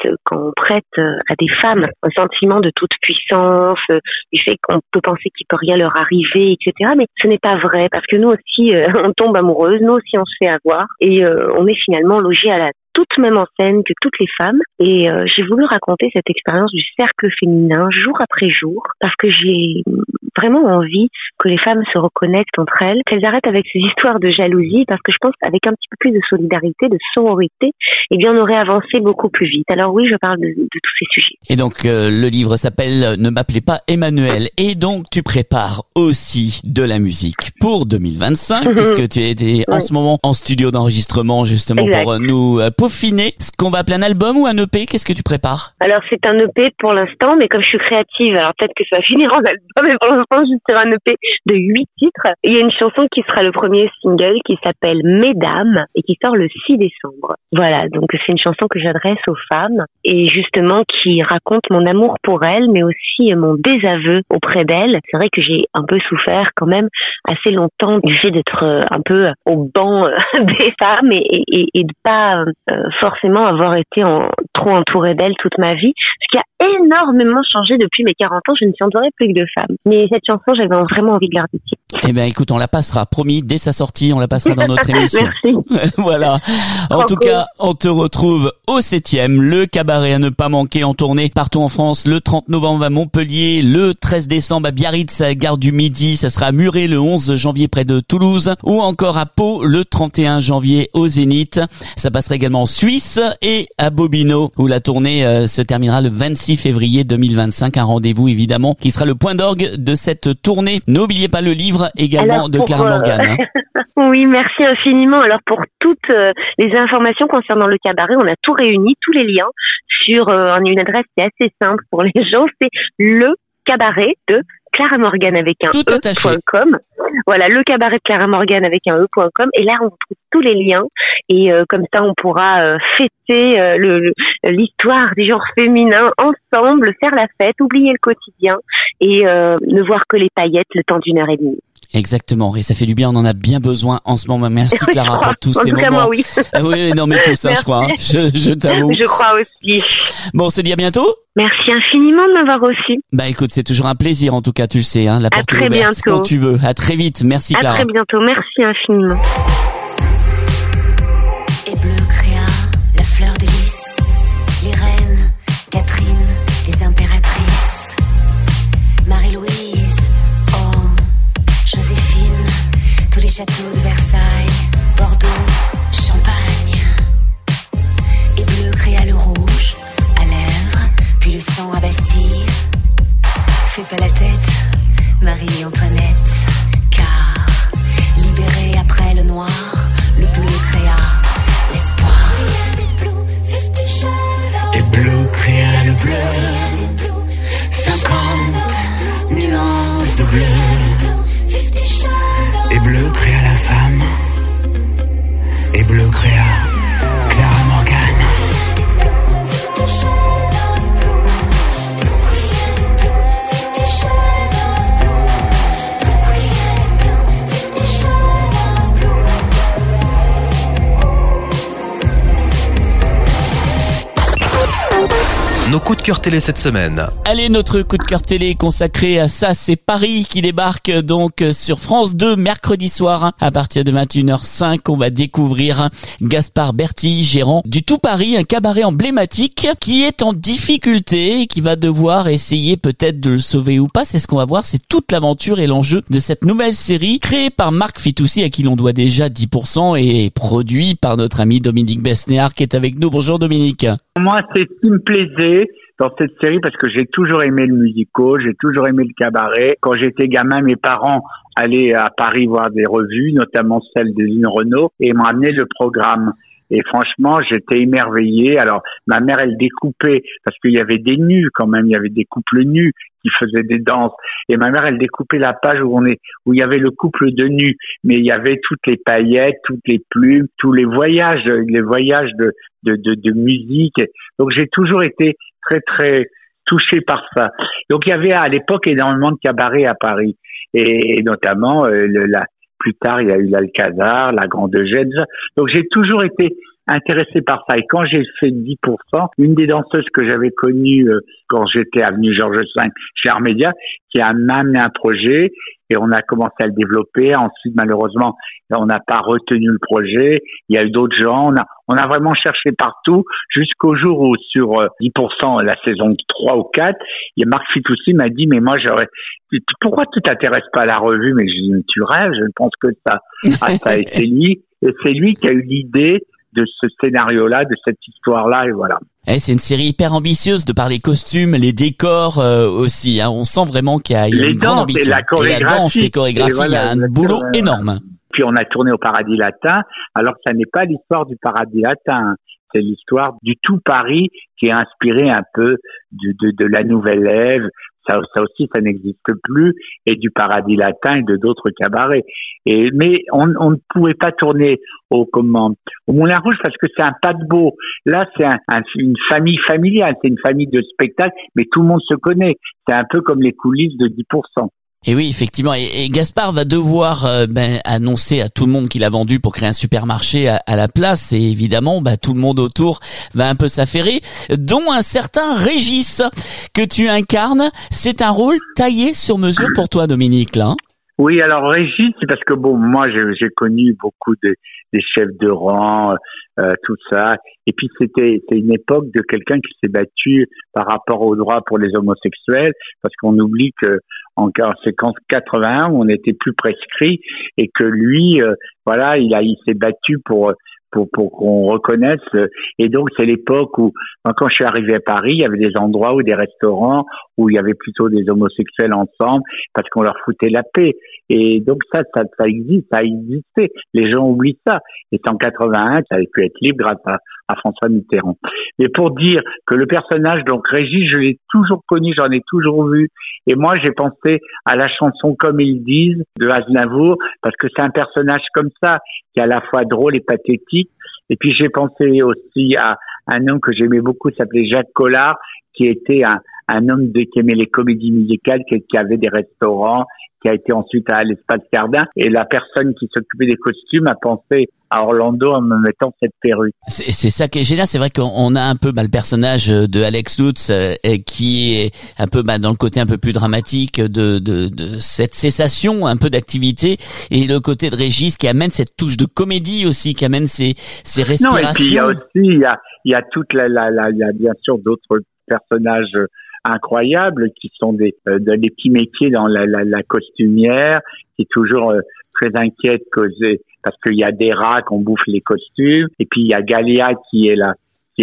à des femmes un sentiment de toute puissance, du fait qu'on peut penser qu'il peut rien leur arriver, etc. Mais ce n'est pas vrai, parce que nous aussi, on tombe amoureuse, nous aussi on se fait avoir, et on est finalement logé à la toute même en scène que toutes les femmes. Et j'ai voulu raconter cette expérience du cercle féminin jour après jour, parce que j'ai vraiment envie que les femmes se reconnectent entre elles, qu'elles arrêtent avec ces histoires de jalousie, parce que je pense qu'avec un petit peu plus de solidarité, de sororité, eh bien on aurait avancé beaucoup plus vite. Alors oui, je parle de tous ces sujets. Et donc le livre s'appelle Ne m'appelez pas Emmanuel. Et donc tu prépares aussi de la musique pour 2025, puisque tu es en ce moment en studio d'enregistrement justement pour nous peaufiner ce qu'on va appeler un album ou un EP. Qu'est-ce que tu prépares? Alors c'est un EP pour l'instant, mais comme je suis créative, alors peut-être que ça va finir en album, mais pour l'instant juste sur un EP de 8 titres. Il y a une chanson qui sera le premier single qui s'appelle Mesdames et qui sort le 6 décembre. Voilà, donc c'est une chanson que j'adresse aux femmes et justement qui raconte mon amour pour elles, mais aussi mon désaveu auprès d'elles. C'est vrai que j'ai un peu souffert quand même assez longtemps du fait d'être un peu au banc des femmes et de pas forcément avoir été trop entourée d'elles toute ma vie. Ce qui a énormément changé depuis mes 40 ans, je ne suis entourée plus que de femmes. Mais cette chanson, j'avais vraiment envie de la redédier. Eh ben écoute, on la passera, promis, dès sa sortie, on la passera dans notre émission. Merci. Voilà. En tout cas, on te retrouve au 7e, le cabaret à ne pas manquer en tournée partout en France, le 30 novembre à Montpellier, le 13 décembre à Biarritz, à Gare du Midi, ça sera à Muret le 11 janvier près de Toulouse, ou encore à Pau le 31 janvier au Zénith. Ça passera également en Suisse et à Bobino, où la tournée se terminera le 26 février 2025. Un rendez-vous évidemment qui sera le point d'orgue de cette tournée. N'oubliez pas le livre également de Clara Morgan. Oui, merci infiniment. Alors pour toutes les informations concernant le cabaret, on a tout réuni, tous les liens sur une adresse qui est assez simple pour les gens. C'est le cabaret de Clara Morgan avec un e.com. Voilà, le cabaret de Clara Morgan avec un e.com. Et là, on trouve tous les liens. Et comme ça, on pourra fêter l'histoire des genres féminins ensemble, faire la fête, oublier le quotidien et ne voir que les paillettes le temps d'1 heure et demie. Exactement, et ça fait du bien, on en a bien besoin en ce moment. Merci Clara pour tous ces moments. En tout cas, moi, oui. Oui, non mais tout ça, je crois. Je t'avoue. Je crois aussi. Bon, on se dit à bientôt. Merci infiniment de m'avoir reçu. Bah écoute, c'est toujours un plaisir en tout cas, tu le sais, hein, la porte est ouverte quand tu veux. À très vite, merci Clara. À très bientôt, merci infiniment. Et bleu créa, la fleur de lys, les reines, Catherine, les impératrices, Marie-Louise, Joséphine, tous les châteaux de Versailles, Bordeaux, Champagne. Et bleu créa le rouge, à lèvres, puis le sang à Bastille. Fais pas la tête, Marie-Antoinette, car libéré après le noir, le bleu créa l'espoir. Et bleu créa le bleu, 50 nuances de bleu. Et bleu créa la femme. nos coups de cœur télé cette semaine. Allez, notre coup de cœur télé consacré à Ça c'est Paris qui débarque donc sur France 2 mercredi soir. À partir de 21h05, on va découvrir Gaspard Berty, gérant du Tout Paris, un cabaret emblématique qui est en difficulté et qui va devoir essayer peut-être de le sauver ou pas. C'est ce qu'on va voir, c'est toute l'aventure et l'enjeu de cette nouvelle série créée par Marc Fitoussi à qui l'on doit déjà 10% et produit par notre ami Dominique Besnéard qui est avec nous. Bonjour Dominique. Moi, c'est ce qui me plaisait dans cette série parce que j'ai toujours aimé le musical, j'ai toujours aimé le cabaret. Quand j'étais gamin, mes parents allaient à Paris voir des revues, notamment celle de Lynn Renaud, et m'ont amené le programme. Et franchement, j'étais émerveillé. Alors, ma mère, elle découpait, parce qu'il y avait des nus quand même, il y avait des couples nus qui faisaient des danses. Et ma mère, elle découpait la page où il y avait le couple de nus. Mais il y avait toutes les paillettes, toutes les plumes, tous les voyages de musique. Donc, j'ai toujours été très, très touché par ça. Donc, il y avait à l'époque énormément de cabarets à Paris. Et notamment, plus tard, il y a eu l'Alcazar, la Grande Eugène. Donc, j'ai toujours été intéressé par ça. Et quand j'ai fait 10%, une des danseuses que j'avais connues quand j'étais avenue Georges V chez Armédia, qui a amené un projet et on a commencé à le développer. Ensuite, malheureusement, on n'a pas retenu le projet. Il y a eu d'autres gens. On a vraiment cherché partout jusqu'au jour où sur 10%, la saison 3 ou 4, Marc Fitoussi m'a dit, mais moi, pourquoi tu t'intéresses pas à la revue? Mais je dis, mais tu rêves, je ne pense que ça. Ça. Et c'est lui qui a eu l'idée de ce scénario-là, de cette histoire-là, et voilà. C'est une série hyper ambitieuse de par les costumes, les décors aussi. Hein. On sent vraiment qu'il y a une grande ambition. La chorégraphie, et la danse, les chorégraphies, voilà, il y a un boulot énorme. Puis on a tourné au Paradis Latin. Alors ça n'est pas l'histoire du Paradis Latin, c'est l'histoire du Tout Paris qui est inspiré un peu de la Nouvelle Ève. Ça aussi, ça n'existe plus, et du Paradis Latin et de d'autres cabarets. Mais on ne pouvait pas tourner au Moulin Rouge parce que c'est un paquebot. Là, c'est une famille familiale, c'est une famille de spectacle, mais tout le monde se connaît. C'est un peu comme les coulisses de 10%. Et oui, effectivement. Et Gaspard va devoir annoncer à tout le monde qu'il a vendu pour créer un supermarché à la place. Et évidemment, tout le monde autour va un peu s'affairer, dont un certain Régis que tu incarnes. C'est un rôle taillé sur mesure pour toi, Dominique, là. Oui, alors Régis, c'est parce que moi j'ai connu beaucoup des chefs de rang, tout ça. Et puis c'est une époque de quelqu'un qui s'est battu par rapport aux droits pour les homosexuels, parce qu'on oublie que en séquence 81, on était plus prescrit et que lui, il s'est battu pour qu'on reconnaisse. Et donc, c'est l'époque où, quand je suis arrivé à Paris, il y avait des endroits ou des restaurants où il y avait plutôt des homosexuels ensemble parce qu'on leur foutait la paix. Et donc, ça existe, ça a existé. Les gens oublient ça. Et en 81, ça avait pu être libre grâce à François Mitterrand. Mais pour dire que le personnage, donc Régis, je l'ai toujours connu, j'en ai toujours vu. Et moi, j'ai pensé à la chanson Comme ils disent de Aznavour parce que c'est un personnage comme ça qui est à la fois drôle et pathétique. Et puis j'ai pensé aussi à un homme que j'aimais beaucoup, s'appelait Jacques Collard, qui était un homme qui aimait les comédies musicales, qui avait des restaurants, qui a été ensuite à l'Espace Cardin. Et la personne qui s'occupait des costumes a pensé à Orlando en me mettant cette perruque. C'est ça qui est génial. C'est vrai qu'on a un peu le personnage de Alex Lutz qui est un peu dans le côté un peu plus dramatique de cette cessation un peu d'activité, et le côté de Régis qui amène cette touche de comédie aussi, qui amène ses respirations. Non, et puis il y a toute il y a bien sûr d'autres personnages incroyables qui sont des petits métiers dans la costumière, qui est toujours très inquiète parce qu'il y a des rats qu'on bouffe les costumes. Et puis il y a Galia qui a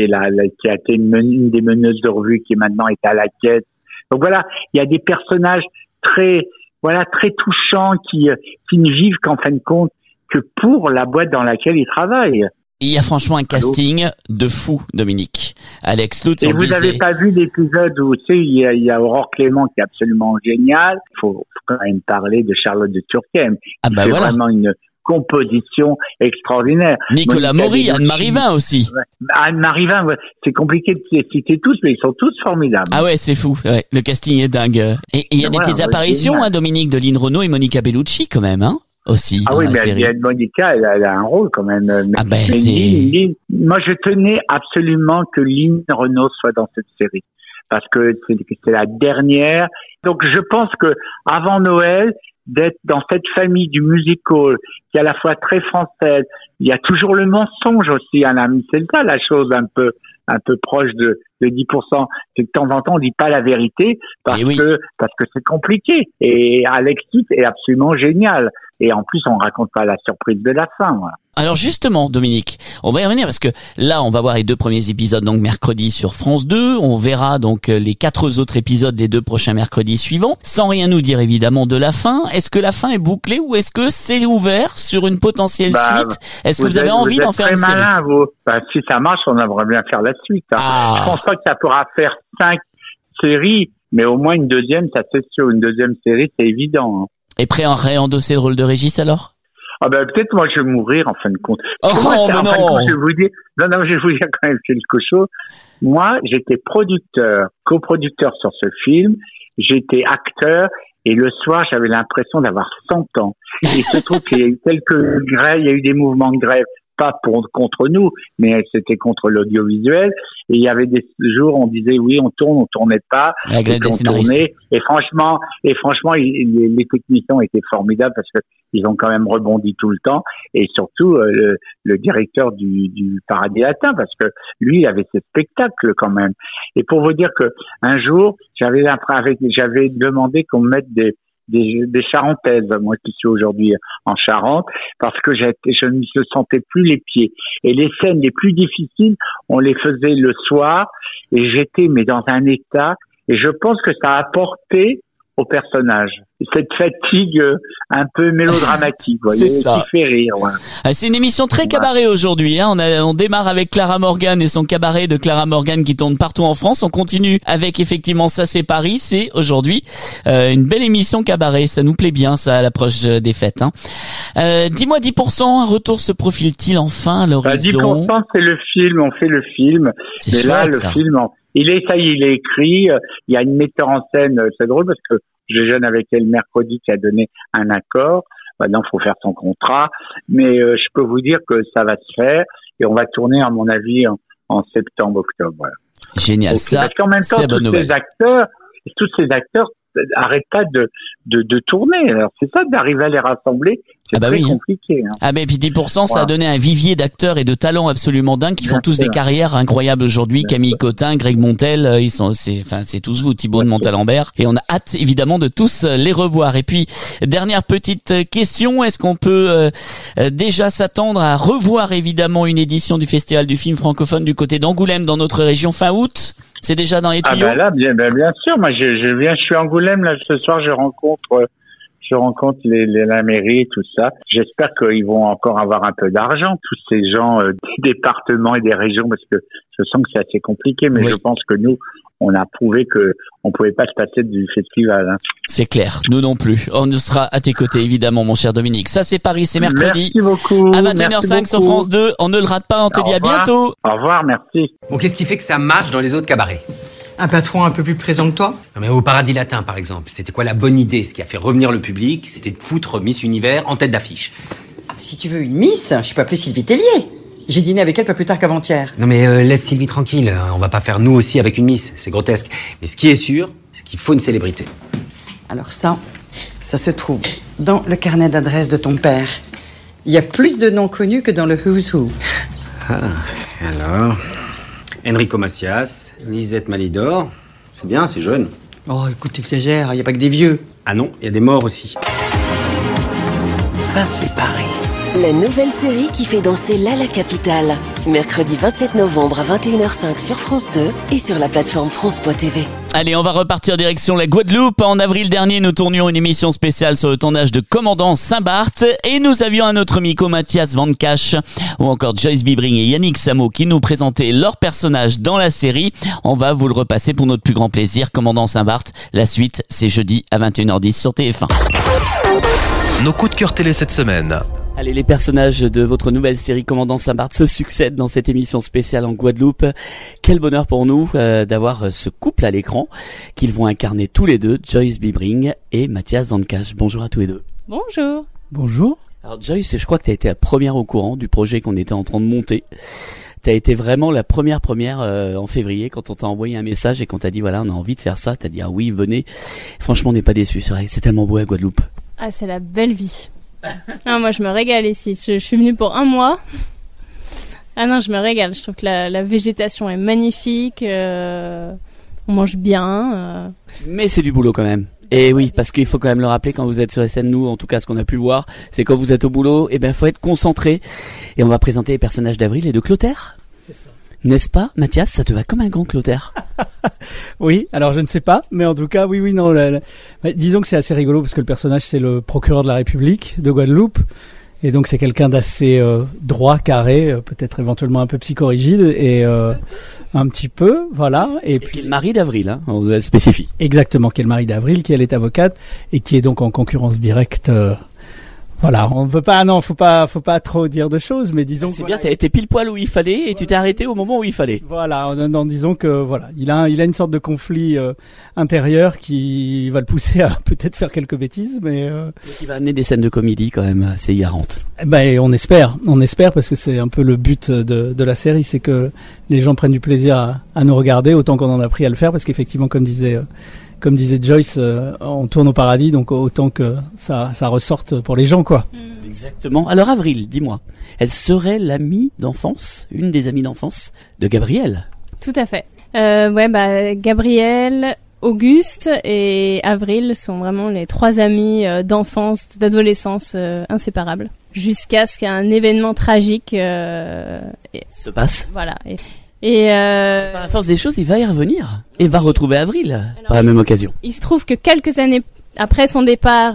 été une des meneuses de revue qui maintenant est à la caisse. Donc voilà, il y a des personnages très touchants qui ne vivent qu'en fin de compte que pour la boîte dans laquelle ils travaillent. Il y a franchement un casting de fou, Dominique. Alex Lutz, et vous n'avez pas vu l'épisode où il y a Aurore Clément qui est absolument géniale. Il faut quand même parler de Charlotte de Turckheim. C'est vraiment une composition extraordinaire. Nicolas Maury, Anne-Marie Vin aussi. Anne-Marie Vin, c'est compliqué de les citer tous, mais ils sont tous formidables. Ah ouais, c'est fou. Ouais, le casting est dingue. Et il y a des petites apparitions, Dominique, de Lynn Renaud et Monica Bellucci quand même, aussi. Ah oui, mais Monica, elle a un rôle quand même. Mais moi, je tenais absolument que Lynn Renaud soit dans cette série. parce que c'est la dernière. Donc je pense que avant Noël, d'être dans cette famille du musical qui est à la fois très française, il y a toujours le mensonge aussi, hein, c'est ça la chose un peu proche de 10%, c'est que de temps en temps on dit pas la vérité parce que c'est compliqué. Et Alexis est absolument génial. Et en plus, on raconte pas la surprise de la fin. Voilà. Alors justement, Dominique, on va y revenir parce que là, on va voir les 2 premiers épisodes donc mercredi sur France 2. On verra donc les 4 autres épisodes les 2 prochains mercredis suivants. Sans rien nous dire évidemment de la fin. Est-ce que la fin est bouclée ou est-ce que c'est ouvert sur une potentielle suite? Est-ce que vous avez envie d'en faire une série? Très malin, vous. Si ça marche, on aimerait bien faire la suite. Hein. Ah. Je pense pas que ça pourra faire 5 séries, mais au moins une deuxième, ça c'est sûr. Une deuxième série, c'est évident. Hein. Et prêt à réendosser le rôle de Régis alors? Ah ben peut-être moi je vais mourir en fin de compte. Oh non, mais non. Je vais vous dire quand même quelque chose. Moi, j'étais coproducteur sur ce film. J'étais acteur et le soir, j'avais l'impression d'avoir 100 ans. Et il se trouve qu'il y a eu quelques grèves, il y a eu des mouvements de grève, pas contre nous, mais c'était contre l'audiovisuel. Et il y avait des jours, on disait oui, on tournait pas. La grève des scénaristes. Et franchement, les techniciens étaient formidables parce que ils ont quand même rebondi tout le temps. Et surtout, le directeur du Paradis Latin, parce que lui, il avait ses spectacles quand même. Et pour vous dire que un jour, j'avais demandé qu'on mette des Charentaises, moi qui suis aujourd'hui en Charente, parce que je ne me sentais plus les pieds. Et les scènes les plus difficiles, on les faisait le soir, et j'étais dans un état, et je pense que ça a apporté au personnage cette fatigue un peu mélodramatique, vous voyez, qui fait rire. Ouais. C'est une émission très cabaret aujourd'hui. Hein. On démarre avec Clara Morgan et son cabaret de Clara Morgan qui tourne partout en France. On continue avec effectivement Ça c'est Paris. C'est aujourd'hui une belle émission cabaret. Ça nous plaît bien, ça, à l'approche des fêtes. Hein. Dis-moi 10%, un retour se profile-t-il enfin à l'horizon? 10% c'est le film, on fait le film. C'est mais chouette, là, le film, il est écrit. Il y a une metteur en scène, c'est drôle parce que je déjeune avec elle mercredi qui a donné un accord. Maintenant, il faut faire son contrat. Mais je peux vous dire que ça va se faire. Et on va tourner, à mon avis, en septembre, octobre. Voilà. Génial, ça, parce qu'en même temps, tous ces acteurs n'arrêtent pas de tourner. Alors, c'est ça, d'arriver à les rassembler. C'est très compliqué. Hein. Ah, mais puis 10%, ça a donné un vivier d'acteurs et de talents absolument dingues qui font tous des carrières incroyables aujourd'hui. Camille Cotin, Greg Montel, c'est tous vous, Thibaut de Montalembert. Et on a hâte, évidemment, de tous les revoir. Et puis, dernière petite question. Est-ce qu'on peut déjà s'attendre à revoir, évidemment, une édition du Festival du film francophone du côté d'Angoulême dans notre région fin août? C'est déjà dans les tuyaux? Ah, là, bien sûr. Moi, je suis à Angoulême, là, ce soir, je rencontre la mairie, tout ça. J'espère qu'ils vont encore avoir un peu d'argent, tous ces gens des départements et des régions, parce que je sens que c'est assez compliqué, mais je pense que nous, on a prouvé que on pouvait pas se passer du festival. Hein. C'est clair, nous non plus. On sera à tes côtés, évidemment, mon cher Dominique. Ça, c'est Paris, c'est mercredi. Merci beaucoup. À 21h05 sur France 2. On ne le rate pas, on te dit à bientôt. Au revoir, merci. Bon, qu'est-ce qui fait que ça marche dans les autres cabarets? Un patron un peu plus présent que toi? Non mais au Paradis Latin, par exemple, c'était quoi la bonne idée? Ce qui a fait revenir le public, c'était de foutre Miss Univers en tête d'affiche. Ah, si tu veux une Miss, je peux appeler Sylvie Tellier. J'ai dîné avec elle pas plus tard qu'avant-hier. Non mais laisse Sylvie tranquille, on va pas faire nous aussi avec une Miss, c'est grotesque. Mais ce qui est sûr, c'est qu'il faut une célébrité. Alors ça se trouve dans le carnet d'adresse de ton père. Il y a plus de noms connus que dans le Who's Who. Ah, alors... Enrico Macias, Lisette Malidor, c'est bien, c'est jeune. Oh, écoute, t'exagères, il n'y a pas que des vieux. Ah non, il y a des morts aussi. Ça, c'est Paris. La nouvelle série qui fait danser la capitale. Mercredi 27 novembre à 21h05 sur France 2 et sur la plateforme France.tv. Allez, on va repartir direction la Guadeloupe. En avril dernier, nous tournions une émission spéciale sur le tournage de Commandant Saint-Barth et nous avions un autre Miko, Mathias Van Cache ou encore Joyce Bibring et Yannick Samo qui nous présentaient leurs personnages dans la série. On va vous le repasser pour notre plus grand plaisir. Commandant Saint-Barth, la suite, c'est jeudi à 21h10 sur TF1. Nos coups de cœur télé cette semaine. Allez, les personnages de votre nouvelle série Commandant Saint-Barth se succèdent dans cette émission spéciale en Guadeloupe. Quel bonheur pour nous d'avoir ce couple à l'écran qu'ils vont incarner tous les deux, Joyce Bibring et Mathias Van Cache. Bonjour à tous les deux. Bonjour. Bonjour. Alors Joyce, je crois que tu as été la première au courant du projet qu'on était en train de monter. T'as été vraiment la première en février quand on t'a envoyé un message et qu'on t'a dit voilà, on a envie de faire ça. T'as dit ah oui, venez. Franchement, on n'est pas déçus. C'est vrai, c'est tellement beau à Guadeloupe. Ah, c'est la belle vie. Ah, moi, je me régale ici. Je suis venue pour 1 mois. Ah non, je me régale. Je trouve que la végétation est magnifique. On mange bien. Mais c'est du boulot quand même. Et oui, parce qu'il faut quand même le rappeler, quand vous êtes sur les scènes, nous, en tout cas, ce qu'on a pu voir, c'est quand vous êtes au boulot, faut être concentré. Et on va présenter les personnages d'Avril et de Clotaire. C'est ça. N'est-ce pas, Mathias? Ça te va comme un grand Clotaire. Oui, alors je ne sais pas, mais en tout cas, oui, non. Disons que c'est assez rigolo parce que le personnage, c'est le procureur de la République de Guadeloupe. Et donc c'est quelqu'un d'assez droit, carré, peut-être éventuellement un peu psychorigide et un petit peu, voilà. Et puis qui est le mari d'Avril, on spécifie. Exactement, qui est le mari d'Avril, qui elle est avocate et qui est donc en concurrence directe. Voilà, on ne peut pas, non, faut pas trop dire de choses, mais disons. C'est bien, t'as été pile poil où il fallait et tu t'es arrêté au moment où il fallait. Voilà, en disons que voilà, il a une sorte de conflit intérieur qui va le pousser à peut-être faire quelques bêtises, mais qui va amener des scènes de comédie quand même assez hilarantes. On espère parce que c'est un peu le but de la série, c'est que les gens prennent du plaisir à nous regarder autant qu'on en a pris à le faire, parce qu'effectivement, comme disait Joyce, on tourne au paradis, donc autant que ça ressorte pour les gens, quoi. Exactement. Alors Avril, dis-moi, elle serait une des amies d'enfance de Gabriel. Tout à fait. Gabriel, Auguste et Avril sont vraiment les 3 amis d'enfance, d'adolescence inséparables. Jusqu'à ce qu'un événement tragique se passe. Voilà. Par la force des choses, il va y revenir et va retrouver Avril par la même occasion. Il se trouve que quelques années après son départ,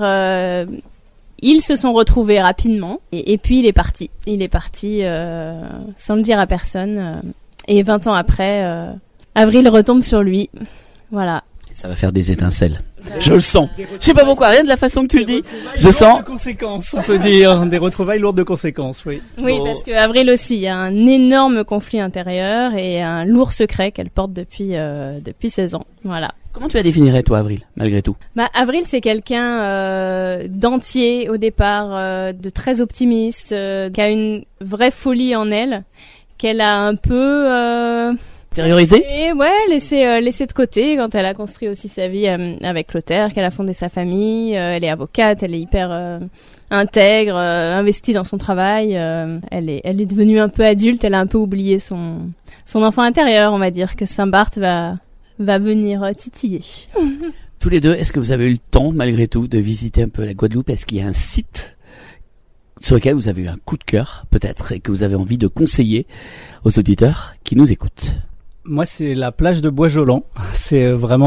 ils se sont retrouvés rapidement et puis il est parti. Il est parti sans le dire à personne. Et 20 ans après, Avril retombe sur lui. Voilà. Ça va faire des étincelles. Je le sens. Je sais pas pourquoi, rien de la façon que tu le dis. Je sens. De conséquences, on peut dire. Des retrouvailles lourdes de conséquences, oui. Oui, parce que Avril aussi, il y a un énorme conflit intérieur et un lourd secret qu'elle porte depuis 16 ans. Voilà. Comment tu la définirais, toi, Avril, malgré tout? Avril, c'est quelqu'un d'entier au départ, de très optimiste, qui a une vraie folie en elle, qu'elle a un peu intériorisé. Laissé de côté quand elle a construit aussi sa vie avec Clotaire, qu'elle a fondé sa famille. Elle est avocate, elle est hyper intègre, investie dans son travail. Elle est devenue un peu adulte, elle a un peu oublié son enfant intérieur, on va dire, que Saint-Barth va venir titiller. Tous les deux, est-ce que vous avez eu le temps, malgré tout, de visiter un peu la Guadeloupe? Est-ce qu'il y a un site sur lequel vous avez eu un coup de cœur, peut-être, et que vous avez envie de conseiller aux auditeurs qui nous écoutent? Moi, c'est la plage de Bois-Jolant. C'est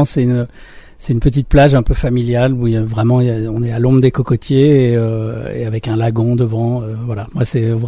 une petite plage un peu familiale où on est à l'ombre des cocotiers et avec un lagon devant. Voilà. Moi,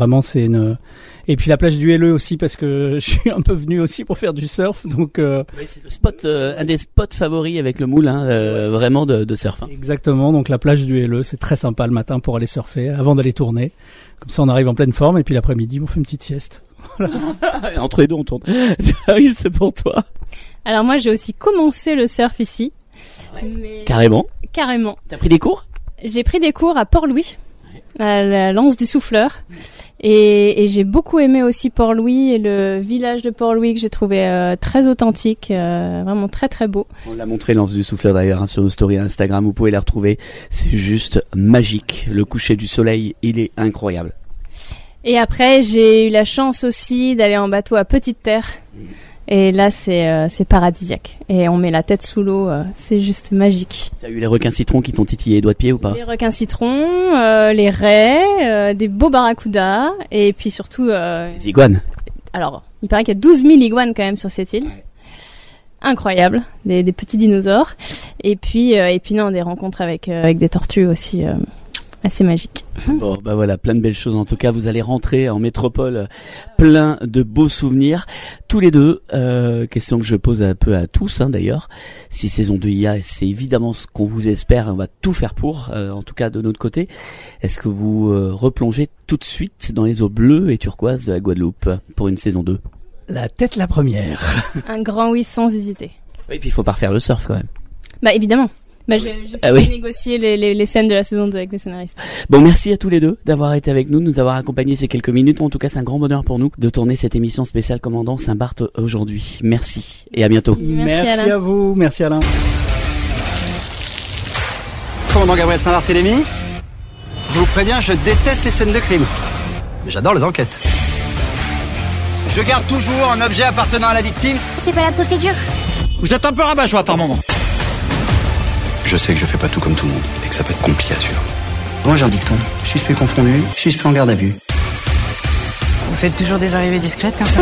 et puis la plage du Helleux aussi, parce que je suis un peu venu aussi pour faire du surf, donc. Oui, c'est le spot, un des spots favoris avec le moule, vraiment de surf. Exactement. Donc la plage du Helleux, c'est très sympa le matin pour aller surfer avant d'aller tourner. Comme ça, on arrive en pleine forme et puis l'après-midi, on fait une petite sieste. Voilà. Entre les deux, on tourne. Oui, c'est pour toi. Alors moi, j'ai aussi commencé le surf ici. Mais... Carrément. T'as pris des cours? J'ai pris des cours à Port-Louis, à la Lance du Souffleur. Et j'ai beaucoup aimé aussi Port-Louis et le village de Port-Louis que j'ai trouvé très authentique, vraiment très très beau. On l'a montré, Lance du Souffleur d'ailleurs, sur nos stories Instagram, vous pouvez la retrouver. C'est juste magique. Le coucher du soleil, il est incroyable. Et après, j'ai eu la chance aussi d'aller en bateau à Petite Terre. Et là, c'est paradisiaque. Et on met la tête sous l'eau, c'est juste magique. T'as eu les requins citrons qui t'ont titillé les doigts de pied ou pas? Les requins citrons, les raies, des beaux barracudas, et puis surtout... les iguanes. Alors, il paraît qu'il y a 12 000 iguanes quand même sur cette île. Ouais. Incroyable, des petits dinosaures. Et puis non, des rencontres avec des tortues aussi... assez magique. Bon, voilà, plein de belles choses. En tout cas, vous allez rentrer en métropole, plein de beaux souvenirs. Tous les deux, question que je pose un peu à tous, d'ailleurs. Si saison 2 y a, c'est évidemment ce qu'on vous espère. On va tout faire pour, en tout cas de notre côté. Est-ce que vous replongez tout de suite dans les eaux bleues et turquoises de la Guadeloupe pour une saison 2? La tête la première. Un grand oui sans hésiter. Oui, puis il faut pas refaire le surf quand même. Évidemment. J'ai négocié les scènes de la saison 2 avec les scénaristes. Bon, merci à tous les deux d'avoir été avec nous, de nous avoir accompagnés ces quelques minutes. En tout cas, c'est un grand bonheur pour nous de tourner cette émission spéciale Commandant Saint-Barth aujourd'hui. Merci et à bientôt. Merci à vous, merci Alain. Commandant Gabriel Saint-Barthélemy, je vous préviens, je déteste les scènes de crime. Mais j'adore les enquêtes. Je garde toujours un objet appartenant à la victime. C'est pas la procédure. Vous êtes un peu rabat-joie par moment. Je sais que je fais pas tout comme tout le monde et que ça peut être compliqué à suivre. Moi j'ai un dicton. Suspect confondu, suspect en garde à vue. Vous faites toujours des arrivées discrètes comme ça?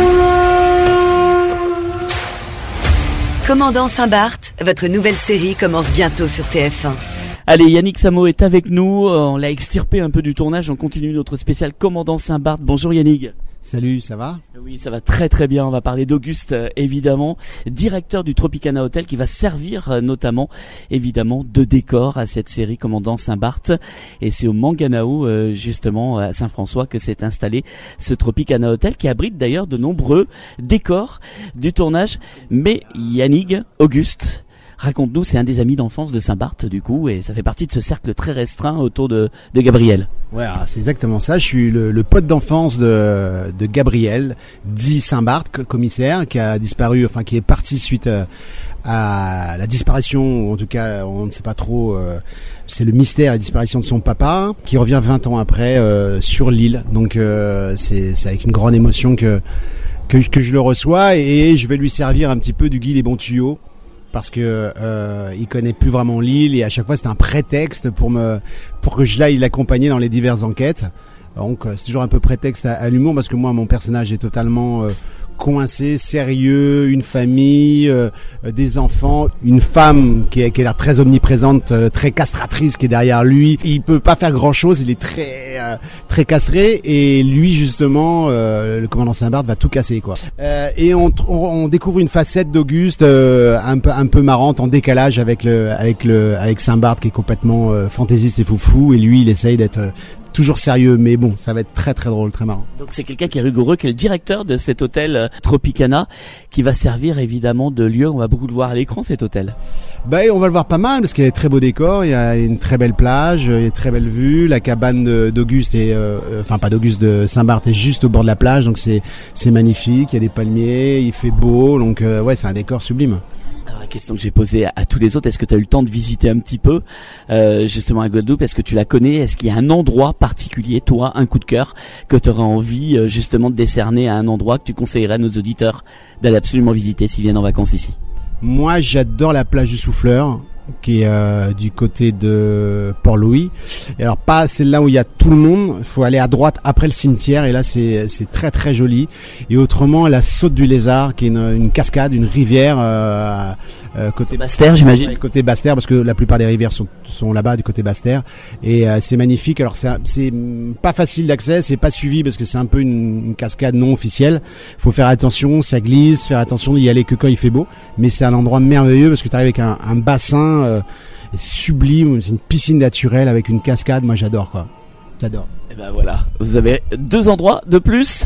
Commandant Saint-Barth, votre nouvelle série commence bientôt sur TF1. Allez, Yannick Samo est avec nous, on l'a extirpé un peu du tournage, on continue notre spécial Commandant Saint-Barth. Bonjour Yannick. Salut, ça va? Oui, ça va très très bien, on va parler d'Auguste évidemment, directeur du Tropicana Hotel qui va servir notamment évidemment de décor à cette série Commandant Saint-Barth, et c'est au Manganao justement à Saint-François que s'est installé ce Tropicana Hotel qui abrite d'ailleurs de nombreux décors du tournage. Mais Yannick, Auguste, raconte-nous, c'est un des amis d'enfance de Saint-Barth du coup, et ça fait partie de ce cercle très restreint autour de Gabriel. Ouais, c'est exactement ça. Je suis le pote d'enfance de Gabriel, dit Saint-Barth, commissaire, qui a disparu, enfin qui est parti suite à la disparition, ou en tout cas on ne sait pas trop, c'est le mystère, la disparition de son papa, qui revient 20 ans après sur l'île. Donc c'est avec une grande émotion que je le reçois, et je vais lui servir un petit peu du Guy les bons tuyaux, parce que il connaît plus vraiment l'île, et à chaque fois c'est un prétexte pour que je l'aille l'accompagner dans les diverses enquêtes. Donc c'est toujours un peu prétexte à l'humour, parce que moi mon personnage est totalement coincé, sérieux, une famille, des enfants, une femme qui a l'air très omniprésente, très castratrice, qui est derrière lui. Il peut pas faire grand chose, il est très castré, et lui justement, le commandant Saint-Barth va tout casser quoi. Et on découvre une facette d'Auguste un peu marrante, en décalage avec Saint-Barth qui est complètement fantaisiste et foufou, et lui il essaye d'être toujours sérieux, mais bon, ça va être très très drôle, très marrant. Donc c'est quelqu'un qui est rigoureux, qui est le directeur de cet hôtel Tropicana, qui va servir évidemment de lieu. On va beaucoup le voir à l'écran, cet hôtel. On va le voir pas mal, parce qu'il y a des très beaux décors, il y a une très belle plage, il y a une très belle vue. La cabane d'Auguste pas d'Auguste, de Saint-Barth est juste au bord de la plage, donc c'est magnifique. Il y a des palmiers, il fait beau, donc ouais, c'est un décor sublime. Alors, la question que j'ai posée à tous les autres, est-ce que tu as eu le temps de visiter un petit peu justement à Guadeloupe? Est-ce que tu la connais? Est-ce qu'il y a un endroit particulier, toi, un coup de cœur que tu aurais envie justement de décerner à un endroit que tu conseillerais à nos auditeurs d'aller absolument visiter s'ils viennent en vacances ici? Moi, j'adore la plage du Souffleur, qui est du côté de Port-Louis. Et alors pas celle-là où il y a tout le monde, il faut aller à droite après le cimetière, et là c'est très très joli. Et autrement, la Saute du Lézard, qui est une cascade, une rivière côté Basse-Terre, j'imagine. Côté Basse-Terre, parce que la plupart des rivières sont là-bas du côté Basse-Terre, et c'est magnifique. Alors c'est pas facile d'accès, c'est pas suivi parce que c'est un peu une cascade non officielle. Faut faire attention, ça glisse, faire attention d'y aller que quand il fait beau, mais c'est un endroit merveilleux parce que tu arrives avec un bassin sublime, c'est une piscine naturelle avec une cascade. Moi j'adore quoi, j'adore. Et ben voilà, vous avez 2 endroits de plus,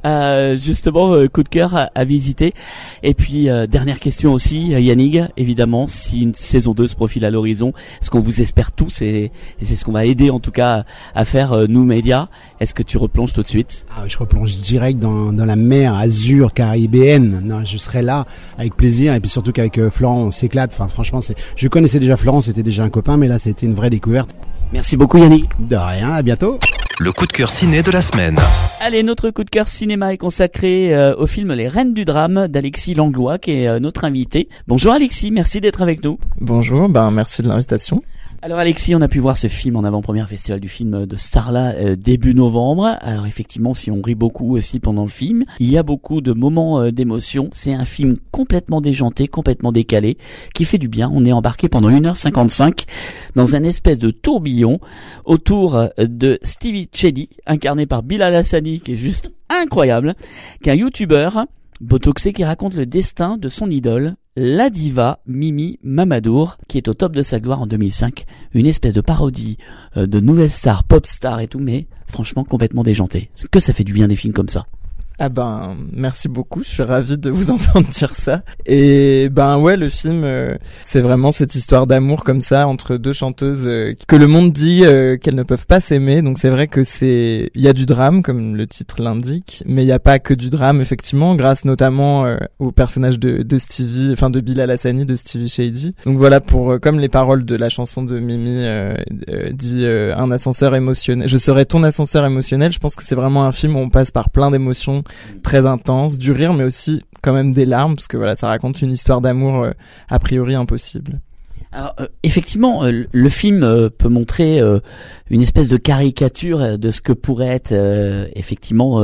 justement coup de cœur à visiter. Et puis dernière question aussi, Yannick, évidemment, si une saison 2 se profile à l'horizon, ce qu'on vous espère tous, et c'est ce qu'on va aider en tout cas à faire nous médias, est-ce que tu replonges tout de suite? Ah oui, je replonge direct dans la mer azur caribéenne. Non, je serai là avec plaisir, et puis surtout qu'avec Florent on s'éclate. Enfin franchement, je connaissais déjà Florent, c'était déjà un copain, mais là c'était une vraie découverte. Merci beaucoup Yannick. De rien, à bientôt. Le coup de cœur ciné de la semaine. Allez, notre coup de cœur cinéma est consacré au film Les Reines du Drame d'Alexis Langlois, qui est notre invité. Bonjour Alexis, merci d'être avec nous. Bonjour, merci de l'invitation. Alors Alexis, on a pu voir ce film en avant-première festival du film de Sarlat début novembre. Alors effectivement, si on rit beaucoup aussi pendant le film, il y a beaucoup de moments d'émotion. C'est un film complètement déjanté, complètement décalé, qui fait du bien. On est embarqué pendant 1h55 dans un espèce de tourbillon autour de Stevie Chedi, incarné par Bilal Hassani, qui est juste incroyable, qui est un youtubeur botoxé qui raconte le destin de son idole, la diva Mimi Mamadour, qui est au top de sa gloire en 2005. Une espèce de parodie de nouvelles stars, pop stars et tout, mais franchement complètement déjanté. Que ça fait du bien des films comme ça. Ah ben, merci beaucoup, je suis ravi de vous entendre dire ça. Et ben ouais, le film, c'est vraiment cette histoire d'amour comme ça entre deux chanteuses que le monde dit qu'elles ne peuvent pas s'aimer. Donc c'est vrai que il y a du drame comme le titre l'indique, mais il n'y a pas que du drame effectivement, grâce notamment au personnage de Stevie, enfin de Bilal Hassani, de Stevie Shady. Donc voilà, comme les paroles de la chanson de Mimi dit un ascenseur émotionnel. Je serai ton ascenseur émotionnel. Je pense que c'est vraiment un film où on passe par plein d'émotions très intense, du rire mais aussi quand même des larmes parce que voilà, ça raconte une histoire d'amour a priori impossible. Alors effectivement, le film peut montrer une espèce de caricature de ce que pourrait être effectivement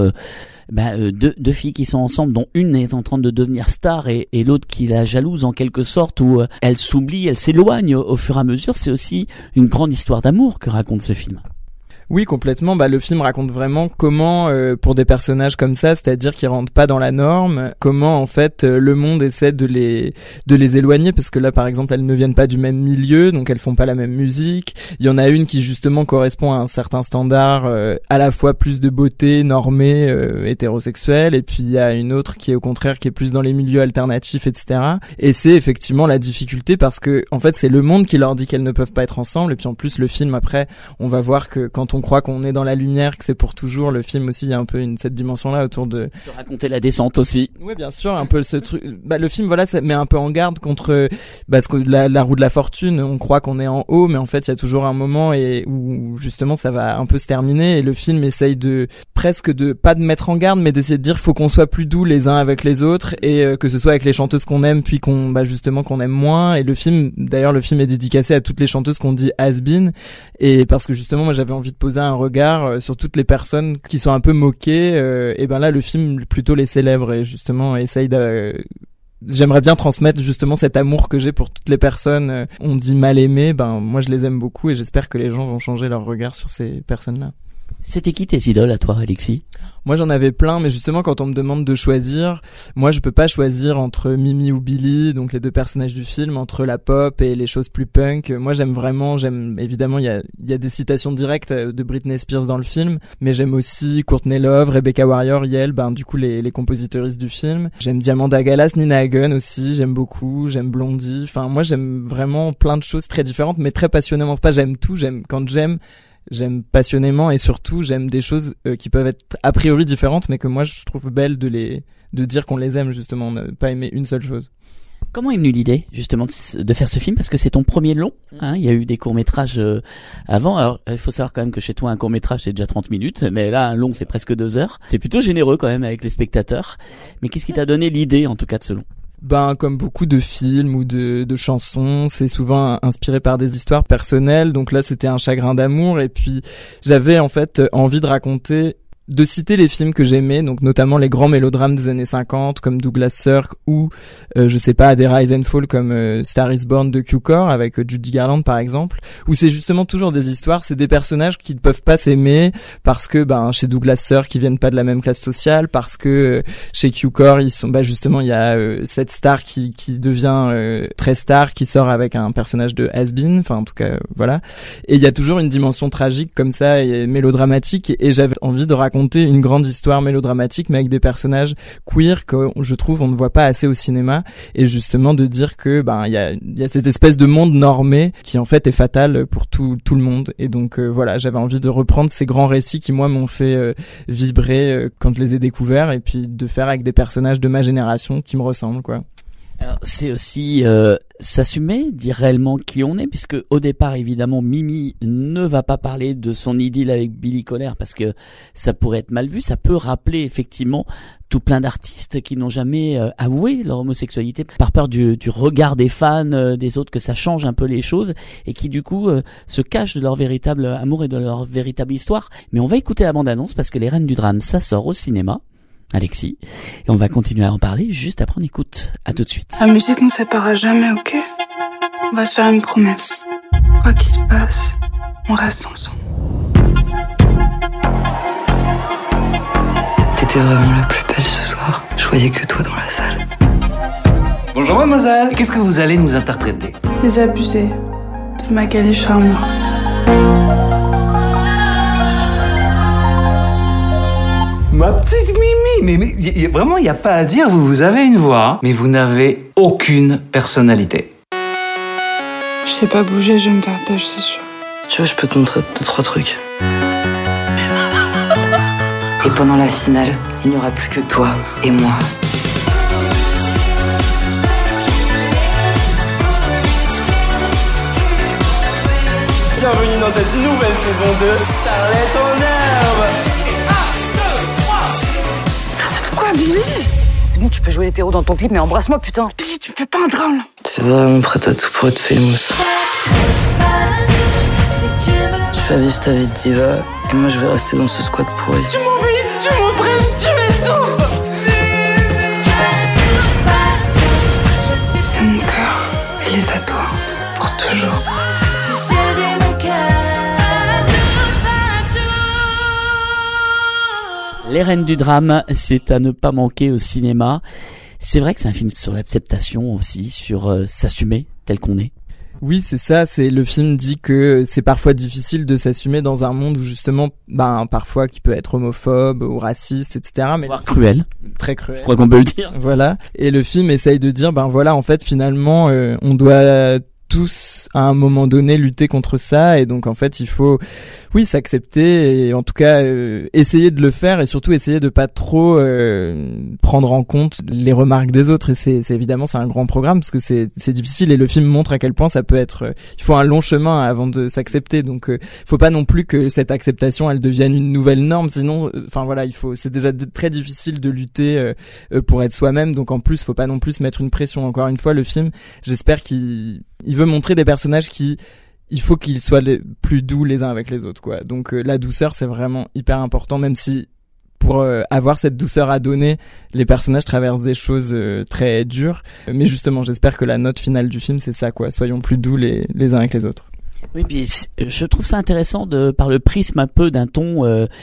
deux filles qui sont ensemble, dont une est en train de devenir star et l'autre qui la jalouse en quelque sorte, où elle s'oublie, elle s'éloigne au fur et à mesure. C'est aussi une grande histoire d'amour que raconte ce film. Oui, complètement. Le film raconte vraiment comment, pour des personnages comme ça, c'est-à-dire qui rentrent pas dans la norme, comment en fait le monde essaie de les éloigner, parce que là, par exemple, elles ne viennent pas du même milieu, donc elles font pas la même musique. Il y en a une qui justement correspond à un certain standard, à la fois plus de beauté, normée, hétérosexuelle, et puis il y a une autre qui est au contraire qui est plus dans les milieux alternatifs, etc. Et c'est effectivement la difficulté parce que en fait c'est le monde qui leur dit qu'elles ne peuvent pas être ensemble, et puis en plus le film après, on va voir que quand on croit qu'on est dans la lumière, que c'est pour toujours, le film aussi il y a un peu cette dimension-là autour de raconter la descente aussi. Oui, bien sûr, un peu ce truc. Le film voilà, ça met un peu en garde contre parce que la roue de la fortune, on croit qu'on est en haut, mais en fait il y a toujours un moment où justement ça va un peu se terminer, et le film essaye presque pas de mettre en garde, mais d'essayer de dire faut qu'on soit plus doux les uns avec les autres, et que ce soit avec les chanteuses qu'on aime puis qu'on aime moins. Et le film est dédicacé à toutes les chanteuses qu'on dit has-been, et parce que justement moi j'avais envie de poser un regard sur toutes les personnes qui sont un peu moquées, et ben là le film plutôt les célèbre et justement essaye j'aimerais bien transmettre justement cet amour que j'ai pour toutes les personnes on dit mal aimées. Moi je les aime beaucoup et j'espère que les gens vont changer leur regard sur ces personnes-là. C'était qui tes idoles à toi, Alexis? Moi j'en avais plein, mais justement quand on me demande de choisir, moi je peux pas choisir entre Mimi ou Billy, donc les deux personnages du film, entre la pop et les choses plus punk. Moi j'aime évidemment il y a des citations directes de Britney Spears dans le film, mais j'aime aussi Courtney Love, Rebecca Warrior, Yel, du coup les compositeuristes du film. J'aime Diamanda Galas, Nina Hagen aussi, j'aime beaucoup, j'aime Blondie. Enfin moi j'aime vraiment plein de choses très différentes, mais très passionnément. C'est pas j'aime tout, j'aime passionnément, et surtout j'aime des choses qui peuvent être a priori différentes, mais que moi je trouve belles de dire qu'on les aime, justement, ne pas aimer une seule chose. Comment est venue l'idée justement de faire ce film? Parce que c'est ton premier long, il y a eu des courts-métrages avant. Alors il faut savoir quand même que chez toi un court-métrage c'est déjà 30 minutes, mais là un long c'est presque 2 heures. T'es plutôt généreux quand même avec les spectateurs. Mais qu'est-ce qui t'a donné l'idée en tout cas de ce long? Comme beaucoup de films ou de chansons, c'est souvent inspiré par des histoires personnelles. Donc là, c'était un chagrin d'amour, et puis j'avais en fait envie de citer les films que j'aimais, donc notamment les grands mélodrames des années 50 comme Douglas Sirk ou Des Rise and Fall comme Star is Born de Cukor avec Judy Garland par exemple, où c'est justement toujours des histoires, c'est des personnages qui ne peuvent pas s'aimer parce que chez Douglas Sirk ils viennent pas de la même classe sociale, parce que chez Cukor ils sont justement il y a cette star qui devient très star, qui sort avec un personnage de has-been, enfin en tout cas voilà, et il y a toujours une dimension tragique comme ça et mélodramatique, et j'avais envie de raconter une grande histoire mélodramatique mais avec des personnages queer que je trouve on ne voit pas assez au cinéma, et justement de dire que il y a cette espèce de monde normé qui en fait est fatal pour tout le monde. Et donc voilà, j'avais envie de reprendre ces grands récits qui moi m'ont fait vibrer quand je les ai découverts, et puis de faire avec des personnages de ma génération qui me ressemblent quoi. Alors, c'est aussi s'assumer, dire réellement qui on est, puisque au départ évidemment Mimi ne va pas parler de son idylle avec Billy Collier parce que ça pourrait être mal vu. Ça peut rappeler effectivement tout plein d'artistes qui n'ont jamais avoué leur homosexualité par peur du regard des fans, des autres, que ça change un peu les choses, et qui du coup se cachent de leur véritable amour et de leur véritable histoire. Mais on va écouter la bande-annonce parce que Les Reines du Drame, ça sort au cinéma, Alexis, et on va continuer à en parler juste après on écoute. À tout de suite. La musique nous séparera jamais, ok? On va se faire une promesse. Quoi qu'il se passe, on reste ensemble. T'étais vraiment la plus belle ce soir. Je voyais que toi dans la salle. Bonjour mademoiselle, qu'est-ce que vous allez nous interpréter? Les abusés de Magali Charmant. Ma petite Mimi, mais vraiment, il n'y a pas à dire, vous avez une voix, mais vous n'avez aucune personnalité. Je sais pas bouger, je vais me faire tâche, c'est sûr. Si tu veux, je peux te montrer 2-3 trucs. Et pendant la finale, il n'y aura plus que toi et moi. Bienvenue dans cette nouvelle saison de Starlet en herbe. 1, 2, 3. De quoi, Billy? C'est bon, tu peux jouer l'hétéro dans ton clip, mais embrasse-moi, putain. Billy, tu me fais pas un drame, là. C'est vraiment prête à tout pour être famous. Tu vas vivre ta vie de diva, et moi je vais rester dans ce squat pourri. Tu m'oublies, tu m'oppresses, tu m'étouffes. C'est mon cœur, il est à toi, pour toujours. Les Reines du Drame, c'est à ne pas manquer au cinéma. C'est vrai que c'est un film sur l'acceptation aussi, sur s'assumer tel qu'on est. Oui, c'est ça, c'est le film dit que c'est parfois difficile de s'assumer dans un monde où justement, parfois qui peut être homophobe ou raciste, etc. Mais voire cruel. Très cruel. Je crois qu'on peut le dire. Voilà. Et le film essaye de dire, en fait, finalement, on doit tous à un moment donné lutter contre ça, et donc en fait il faut s'accepter, et en tout cas essayer de le faire, et surtout essayer de pas trop prendre en compte les remarques des autres. Et c'est évidemment c'est un grand programme parce que c'est difficile, et le film montre à quel point ça peut être il faut un long chemin avant de s'accepter, donc faut pas non plus que cette acceptation elle devienne une nouvelle norme, sinon c'est déjà très difficile de lutter pour être soi-même, donc en plus faut pas non plus se mettre une pression. Encore une fois, le film, j'espère qu'il veut montrer des personnages il faut qu'ils soient plus doux les uns avec les autres, quoi. Donc la douceur, c'est vraiment hyper important, même si pour avoir cette douceur à donner, les personnages traversent des choses très dures. Mais justement, j'espère que la note finale du film, c'est ça, quoi. Soyons plus doux les uns avec les autres. Oui, puis je trouve ça intéressant par le prisme un peu d'un ton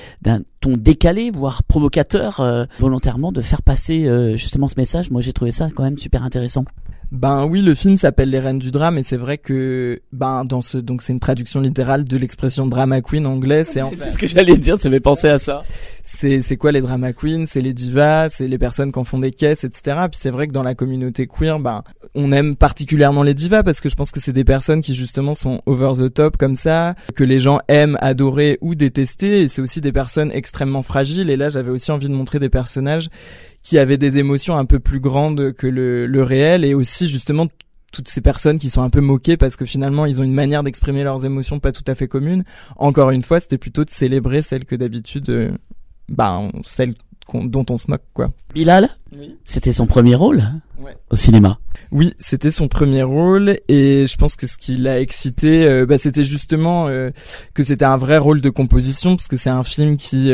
décalé, voire provocateur, volontairement, de faire passer justement ce message. Moi, j'ai trouvé ça quand même super intéressant. Oui, le film s'appelle Les Reines du Drame, et c'est vrai que donc c'est une traduction littérale de l'expression drama queen anglais. C'est ce que j'allais dire, ça fait penser à ça. C'est quoi les drama queens? C'est les divas, c'est les personnes qui en font des caisses, etc. Puis c'est vrai que dans la communauté queer, on aime particulièrement les divas parce que je pense que c'est des personnes qui justement sont over the top comme ça, que les gens aiment adorer ou détester, et c'est aussi des personnes extrêmement fragiles. Et là, j'avais aussi envie de montrer des personnages qui avaient des émotions un peu plus grandes que le réel, et aussi justement toutes ces personnes qui sont un peu moquées parce que finalement ils ont une manière d'exprimer leurs émotions pas tout à fait commune. Encore une fois, c'était plutôt de célébrer celles que d'habitude celles dont on se moque, quoi. Bilal, oui. C'était son premier rôle au cinéma. Oui, c'était son premier rôle, et je pense que ce qui l'a excité, c'était justement que c'était un vrai rôle de composition, parce que c'est un film qui,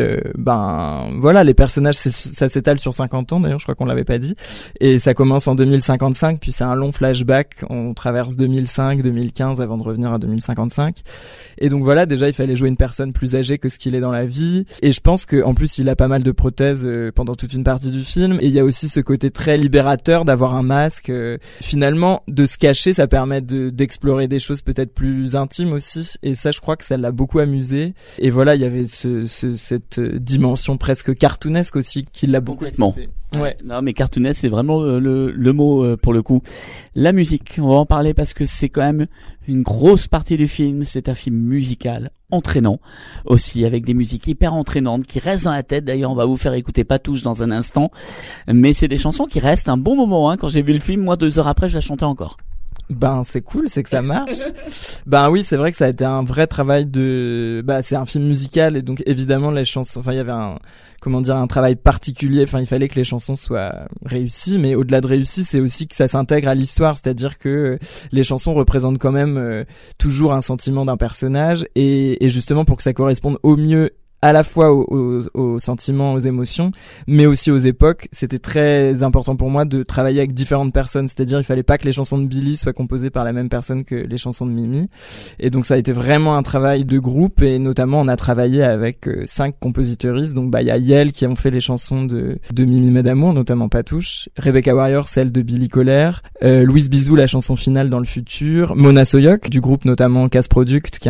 les personnages, ça s'étale sur 50 ans, d'ailleurs, je crois qu'on l'avait pas dit, et ça commence en 2055, puis c'est un long flashback, on traverse 2005, 2015 avant de revenir à 2055, et donc voilà, déjà il fallait jouer une personne plus âgée que ce qu'il est dans la vie, et je pense que en plus il a pas mal de prothèses pendant toute une partie du film, et il y a aussi ce côté très libérateur d'avoir un masque. Finalement, de se cacher, ça permet d'explorer des choses peut-être plus intimes aussi, et ça, je crois que ça l'a beaucoup amusé. Et voilà, il y avait cette dimension presque cartoonesque aussi qui l'a beaucoup excité. Ouais. Non, mais cartoonesque, c'est vraiment le mot pour le coup. La musique, on va en parler parce que c'est quand même une grosse partie du film. C'est un film musical, entraînant aussi, avec des musiques hyper entraînantes qui restent dans la tête. D'ailleurs, on va vous faire écouter Patouche dans un instant, mais c'est des chansons qui restent un bon moment. Quand j'ai vu le film, moi 2 heures après, je la chantais encore. C'est cool, c'est que ça marche. Oui, c'est vrai que ça a été un vrai travail c'est un film musical, et donc évidemment les chansons, il y avait un travail particulier, il fallait que les chansons soient réussies, mais au-delà de réussies, c'est aussi que ça s'intègre à l'histoire, c'est-à-dire que les chansons représentent quand même toujours un sentiment d'un personnage, et justement pour que ça corresponde au mieux à la fois aux sentiments, aux émotions, mais aussi aux époques. C'était très important pour moi de travailler avec différentes personnes, c'est-à-dire il fallait pas que les chansons de Billy soient composées par la même personne que les chansons de Mimi, et donc ça a été vraiment un travail de groupe, et notamment on a travaillé avec 5 compositeuristes. Donc il y a Yel qui ont fait les chansons de Mimi Madamour, notamment Patouche, Rebecca Warrior celle de Billy Colère, Louise Bizou la chanson finale dans le futur, Mona Soyok du groupe notamment Casse Product, qui est un groupe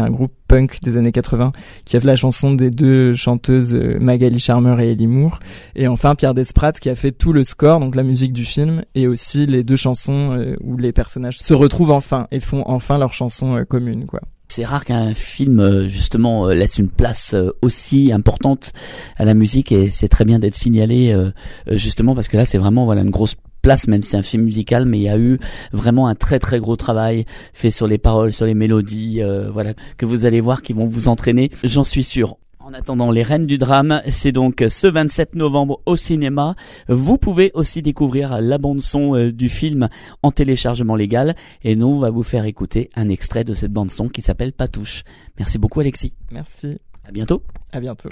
punk des années 80, qui a fait la chanson des deux chanteuses Magali Charmer et Ellie Moore. Et enfin Pierre Desprats qui a fait tout le score, donc la musique du film, et aussi les deux chansons où les personnages se retrouvent enfin et font enfin leur chanson commune, quoi. C'est rare qu'un film justement laisse une place aussi importante à la musique, et c'est très bien d'être signalé justement parce que là c'est vraiment une grosse place, même si c'est un film musical, mais il y a eu vraiment un très très gros travail fait sur les paroles, sur les mélodies, que vous allez voir qui vont vous entraîner, j'en suis sûr. En attendant, Les Reines du Drame, c'est donc ce 27 novembre au cinéma. Vous pouvez aussi découvrir la bande-son du film en téléchargement légal. Et nous, on va vous faire écouter un extrait de cette bande-son qui s'appelle Patouche. Merci beaucoup, Alexis. Merci. À bientôt. À bientôt.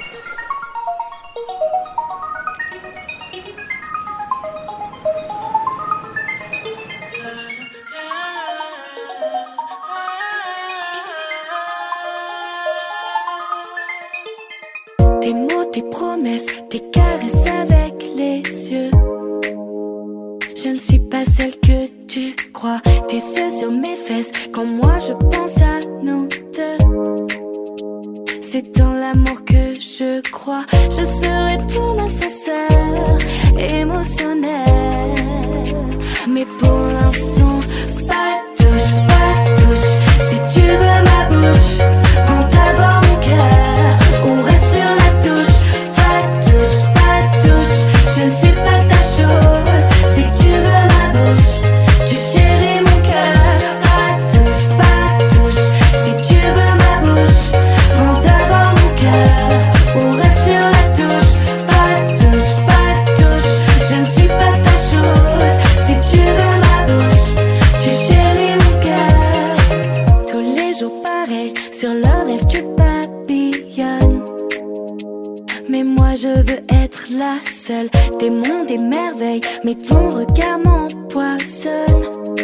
Tes mots, tes promesses, tes caresses avec les yeux. Je ne suis pas celle que tu crois. Tes yeux sur mes fesses, quand moi je pense à nous deux. C'est dans l'amour que je crois. Je serai ton ascenseur émotionnel. Mais pour l'instant, pas touche. Si tu veux ma bouche, prends d'abord mon cœur ou reste sur la touche. Pas touche, je ne suis pas ta chose. Si tu veux ma bouche, tu chéris mon cœur. Pas touche, si tu veux ma bouche, prends d'abord mon cœur ou reste sur la touche. Pas touche, je ne suis pas ta chose. Si tu veux ma bouche, tu chéris mon cœur. Tous les jours pareil, sur leurs lèvres tu papillonnes. Mais moi je veux être la seule des mondes et merveilles. Mais ton regard m'empoisonne.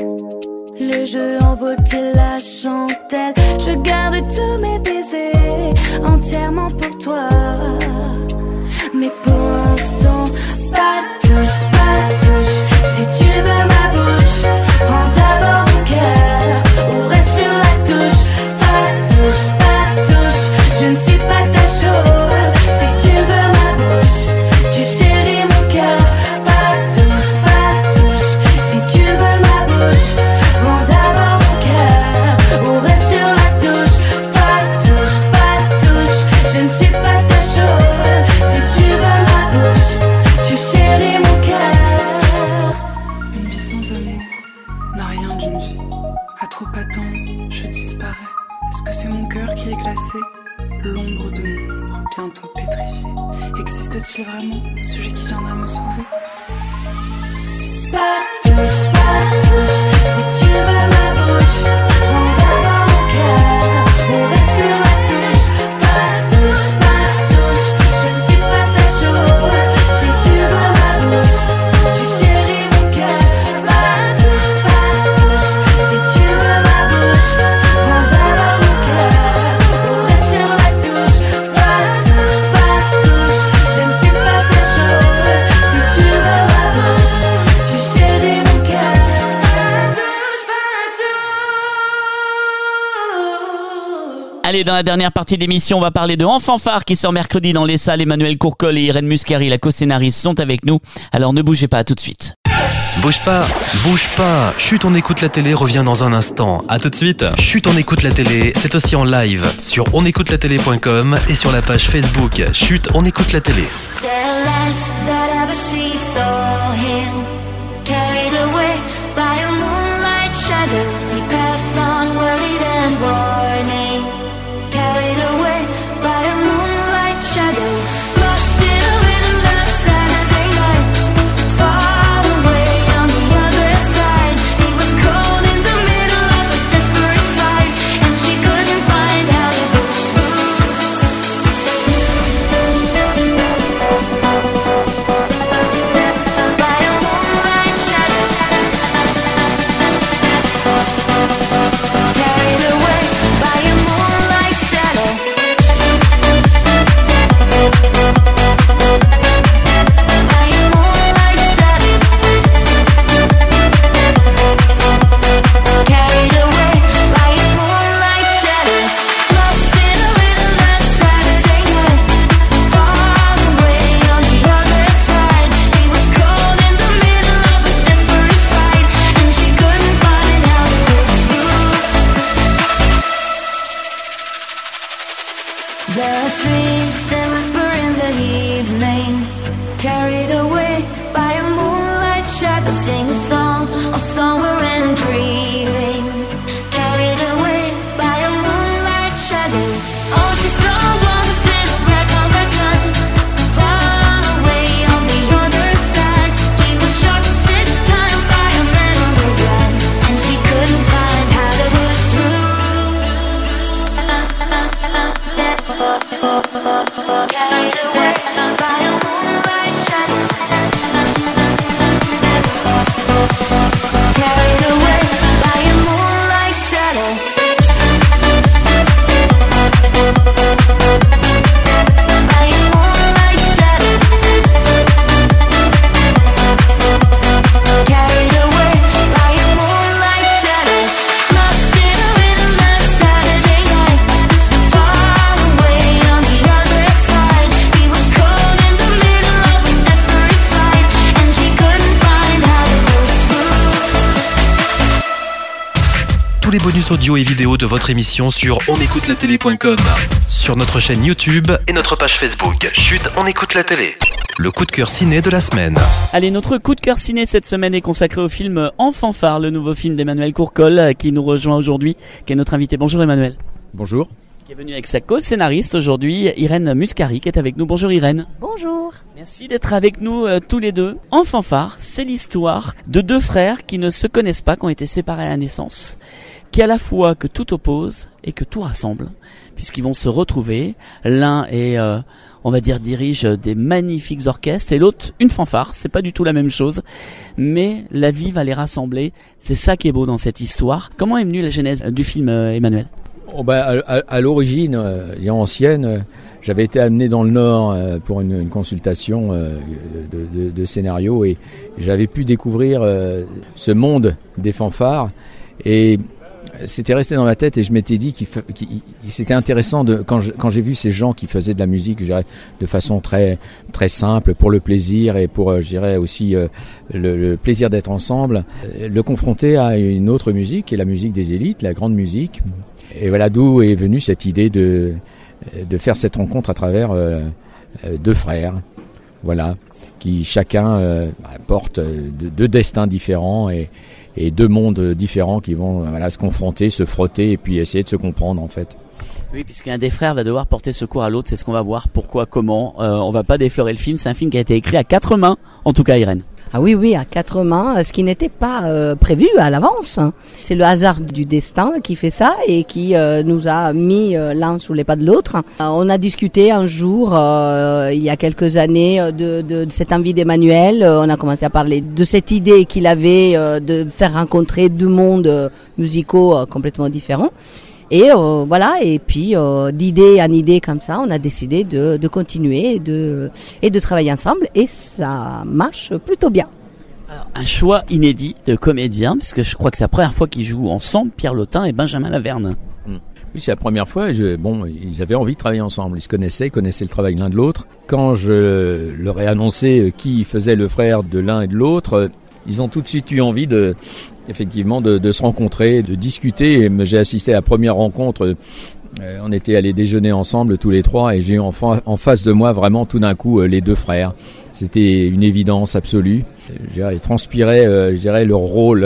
Le jeu en vaut de la chandelle. Je garde tous mes baisers entièrement pour toi. Mais pour l'instant, pas touche. Si tu veux ma bouche, prends d'abord mon cœur ou reste sur la touche. Pas touche, je ne suis pas ta chose. Si tu veux ma bouche, tu chéris mon cœur. Pas touche, si tu veux ma bouche, prends d'abord mon cœur ou reste sur la touche. Pas touche, je ne suis pas ta chose. Si tu veux ma bouche, tu chéris mon cœur. Une vie sans amour n'a rien d'une vie. À trop attendre, je disparais. Est-ce que c'est mon cœur qui est glacé? L'ombre de mon ombre, bientôt pétrifiée. Existe-t-il vraiment celui qui viendra me sauver? Pas touche, si tu veux ma bouche, prends d'abord mon cœur ou reste sur la touche. Pas touche, je ne suis pas ta chose. Si tu veux ma bouche, tu chéris mon cœur. Pas touche, si tu veux ma bouche, prends d'abord mon cœur ou reste sur la touche. Pas touche, je ne suis pas ta chose. Si tu veux ma bouche, tu chéris mon cœur. Allez, dans la dernière partie d'émission, on va parler de Enfant Phare qui sort mercredi dans les salles. Emmanuel Courcol et Irène Muscari, la co-scénariste, sont avec nous. Alors ne bougez pas, à tout de suite. Bouge pas. Chut, on écoute la télé revient dans un instant. À tout de suite. Chut, on écoute la télé, c'est aussi en live sur onécoutelatélé.com et sur la page Facebook. Chut, on écoute la télé. The last that ever she saw him, carried away by a moonlight shadow. He passed on worried and warning, carried away by a moonlight shadow. Lost in a winter Saturday night, far away on the other side. He was cold in the middle of a desperate fight, and she couldn't find how to push by a Les bonus audio et vidéo de votre émission sur onécoutelatélé.com, sur notre chaîne YouTube et notre page Facebook. Chut, on écoute la télé. Le coup de cœur ciné de la semaine. Allez, notre coup de cœur ciné cette semaine est consacré au film En fanfare, le nouveau film d'Emmanuel Courcol qui nous rejoint aujourd'hui, qui est notre invité. Bonjour Emmanuel. Bonjour. Qui est venu avec sa co-scénariste aujourd'hui, Irène Muscari, qui est avec nous. Bonjour Irène. Bonjour. Merci d'être avec nous tous les deux. En fanfare, c'est l'histoire de deux frères qui ne se connaissent pas, qui ont été séparés à la naissance, qui à la fois que tout oppose et que tout rassemble, puisqu'ils vont se retrouver. L'un est, on va dire, dirige des magnifiques orchestres et l'autre une fanfare. C'est pas du tout la même chose, mais la vie va les rassembler. C'est ça qui est beau dans cette histoire. Comment est venue la genèse du film, Emmanuel ? À l'origine, ancienne, j'avais été amené dans le Nord pour une consultation de scénario et j'avais pu découvrir ce monde des fanfares et c'était resté dans ma tête et je m'étais dit qu'il c'était intéressant quand j'ai vu ces gens qui faisaient de la musique, je dirais, de façon très très simple pour le plaisir et pour je dirais aussi le plaisir d'être ensemble, le confronter à une autre musique qui est la musique des élites, la grande musique. Et voilà d'où est venue cette idée de faire cette rencontre à travers deux frères, voilà, qui chacun porte deux destins différents et deux mondes différents qui vont se confronter, se frotter et puis essayer de se comprendre en fait. Oui, puisqu'un des frères va devoir porter secours à l'autre, c'est ce qu'on va voir, pourquoi, comment. On va pas déflorer le film, c'est un film qui a été écrit à 4 mains, en tout cas Irène. Ah oui, à 4 mains, ce qui n'était pas prévu à l'avance. C'est le hasard du destin qui fait ça et qui nous a mis l'un sous les pas de l'autre. On a discuté un jour, il y a quelques années, de cette envie d'Emmanuel. On a commencé à parler de cette idée qu'il avait de faire rencontrer deux mondes musicaux complètement différents. Et voilà, et puis d'idée en idée comme ça, on a décidé de continuer et de travailler ensemble et ça marche plutôt bien. Alors, un choix inédit de comédiens, puisque je crois que c'est la première fois qu'ils jouent ensemble, Pierre Lotin et Benjamin Laverne. Oui, c'est la première fois. Ils avaient envie de travailler ensemble. Ils se connaissaient le travail l'un de l'autre. Quand je leur ai annoncé qui faisait le frère de l'un et de l'autre, ils ont tout de suite eu envie effectivement de se rencontrer, de discuter. Et j'ai assisté à la première rencontre. On était allés déjeuner ensemble tous les trois et j'ai eu en face de moi vraiment tout d'un coup les deux frères. C'était une évidence absolue. Ils transpiraient, leur rôle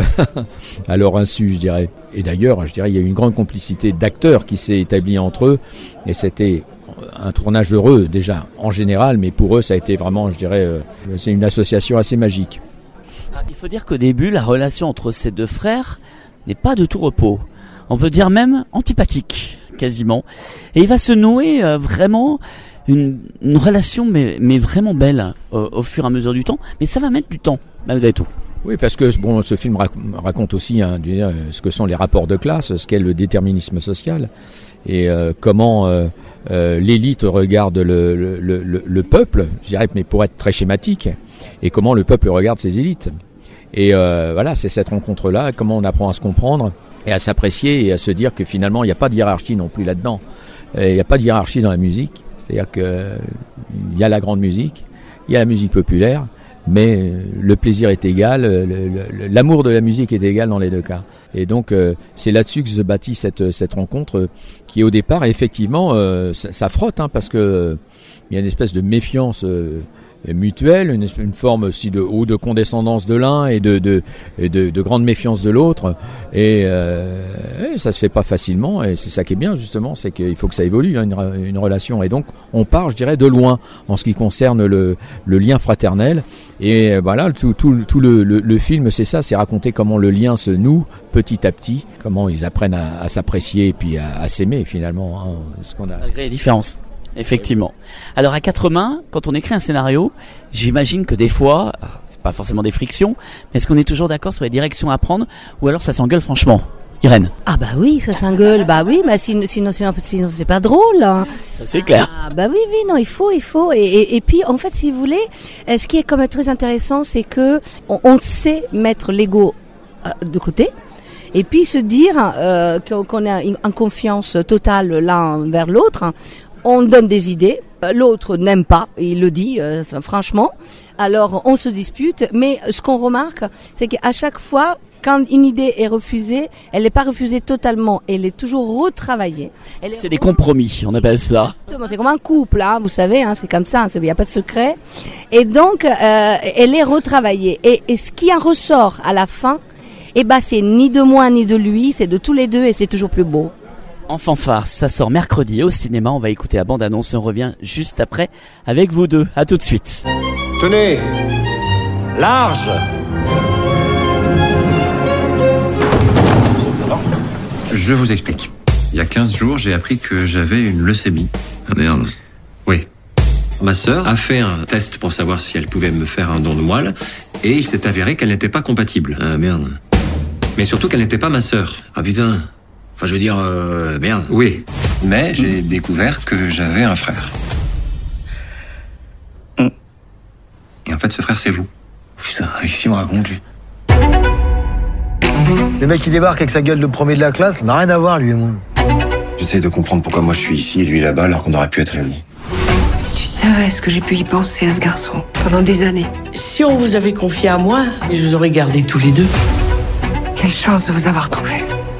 à leur insu, je dirais. Et d'ailleurs, il y a eu une grande complicité d'acteurs qui s'est établie entre eux. Et c'était un tournage heureux déjà en général, mais pour eux, ça a été vraiment, c'est une association assez magique. Il faut dire qu'au début, la relation entre ces deux frères n'est pas de tout repos. On peut dire même antipathique, quasiment. Et il va se nouer vraiment une relation, mais vraiment belle au fur et à mesure du temps. Mais ça va mettre du temps, malgré tout. Oui, parce que ce film raconte aussi ce que sont les rapports de classe, ce qu'est le déterminisme social, et comment l'élite regarde le peuple, je dirais, mais pour être très schématique, et comment le peuple regarde ses élites. Et voilà, c'est cette rencontre-là, comment on apprend à se comprendre et à s'apprécier et à se dire que finalement, il n'y a pas de hiérarchie non plus là-dedans. Il n'y a pas de hiérarchie dans la musique, c'est-à-dire qu'il y a la grande musique, il y a la musique populaire, mais le plaisir est égal, l'amour de la musique est égal dans les deux cas. Et donc c'est là-dessus que se bâtit cette rencontre qui au départ effectivement ça frotte parce que il y a une espèce de méfiance mutuelle, une forme aussi de condescendance de l'un et de grande méfiance de l'autre et ça se fait pas facilement et c'est ça qui est bien justement, c'est qu'il faut que ça évolue une relation et donc on part je dirais de loin en ce qui concerne le lien fraternel et voilà tout le film c'est ça, c'est raconter comment le lien se noue petit à petit, comment ils apprennent à s'apprécier et puis à s'aimer finalement ce qu'on a malgré les différences. Effectivement. Alors à quatre mains, quand on écrit un scénario, j'imagine que des fois, c'est pas forcément des frictions, mais est-ce qu'on est toujours d'accord sur les directions à prendre, ou alors ça s'engueule franchement? Irène. Ah bah oui, ça s'engueule. Bah oui, mais sinon c'est pas drôle. Hein. Ça c'est clair. Ah bah oui, non, il faut. Et puis en fait, si vous voulez, ce qui est quand même très intéressant, c'est que on sait mettre l'ego de côté. Et puis se dire qu'on est en confiance totale l'un vers l'autre. On donne des idées. L'autre n'aime pas, il le dit franchement. Alors on se dispute. Mais ce qu'on remarque, c'est qu'à chaque fois, quand une idée est refusée, elle n'est pas refusée totalement, elle est toujours retravaillée. C'est des compromis, on appelle ça. C'est comme un couple, hein, vous savez, hein, c'est comme ça, il n'y a pas de secret. Et donc, elle est retravaillée. Et ce qui en ressort à la fin, c'est ni de moi ni de lui, c'est de tous les deux et c'est toujours plus beau. En fanfare, ça sort mercredi au cinéma, on va écouter la bande-annonce et on revient juste après avec vous deux. À tout de suite. Tenez, large. Je vous explique. Il y a 15 jours, j'ai appris que j'avais une leucémie. Ah merde. Oui. Ma sœur a fait un test pour savoir si elle pouvait me faire un don de moelle et il s'est avéré qu'elle n'était pas compatible. Ah merde. Mais surtout qu'elle n'était pas ma sœur. Ah putain. Enfin je veux dire, merde. Oui. Mais j'ai découvert que j'avais un frère. Et en fait, ce frère, c'est vous. Putain, qu'est-ce qu'il me raconte lui? Le mec qui débarque avec sa gueule de premier de la classe, n'a rien à voir lui et moi. J'essaie de comprendre pourquoi moi je suis ici et lui là-bas alors qu'on aurait pu être amis. Si tu savais ce que j'ai pu y penser à ce garçon pendant des années. Si on vous avait confié à moi, je vous aurais gardés tous les deux. Quelle chance de vous avoir trouvé.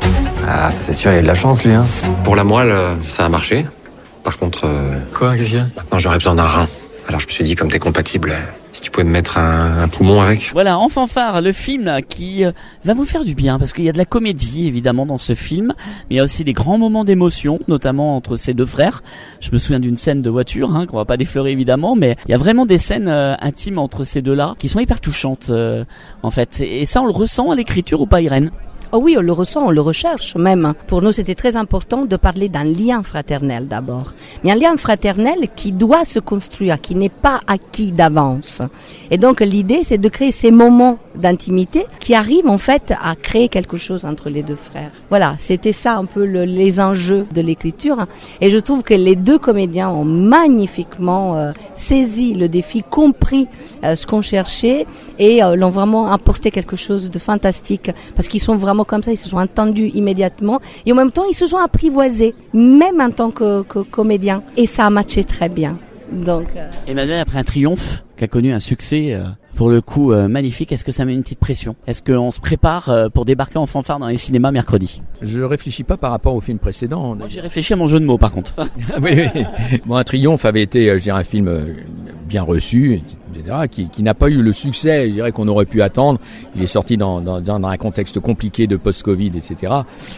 Ah, ça c'est sûr, il a de la chance lui, hein. Pour la moelle, ça a marché. Par contre... Quoi, qu'est-ce qu'il y a? Maintenant j'aurais besoin d'un rein. Alors je me suis dit, comme t'es compatible, si tu pouvais me mettre un poumon avec. Voilà, En fanfare, le film qui va vous faire du bien, parce qu'il y a de la comédie évidemment dans ce film, mais il y a aussi des grands moments d'émotion, notamment entre ces deux frères. Je me souviens d'une scène de voiture, qu'on va pas déflorer évidemment, mais il y a vraiment des scènes intimes entre ces deux-là, qui sont hyper touchantes en fait. Et ça, on le ressent à l'écriture ou pas, Irène? Oh oui, on le ressent, on le recherche même. Pour nous, c'était très important de parler d'un lien fraternel d'abord. Mais un lien fraternel qui doit se construire, qui n'est pas acquis d'avance. Et donc l'idée, c'est de créer ces moments d'intimité qui arrivent en fait à créer quelque chose entre les deux frères. Voilà, c'était ça un peu les enjeux de l'écriture. Et je trouve que les deux comédiens ont magnifiquement saisi le défi, compris ce qu'on cherchait et l'ont vraiment apporté quelque chose de fantastique parce qu'ils sont vraiment comme ça, ils se sont entendus immédiatement et en même temps ils se sont apprivoisés, même en tant que comédiens, et ça a matché très bien. Donc Emmanuel, après un triomphe qui a connu un succès pour le coup magnifique, est-ce que ça met une petite pression? Est-ce qu'on se prépare pour débarquer en fanfare dans les cinémas mercredi? Je réfléchis pas par rapport au film précédent. Moi j'ai réfléchi à mon jeu de mots par contre. Oui. Bon, un triomphe avait été, je dirais, un film bien reçu, etc., qui n'a pas eu le succès, je dirais, qu'on aurait pu attendre. Il est sorti dans un contexte compliqué de post-Covid, etc.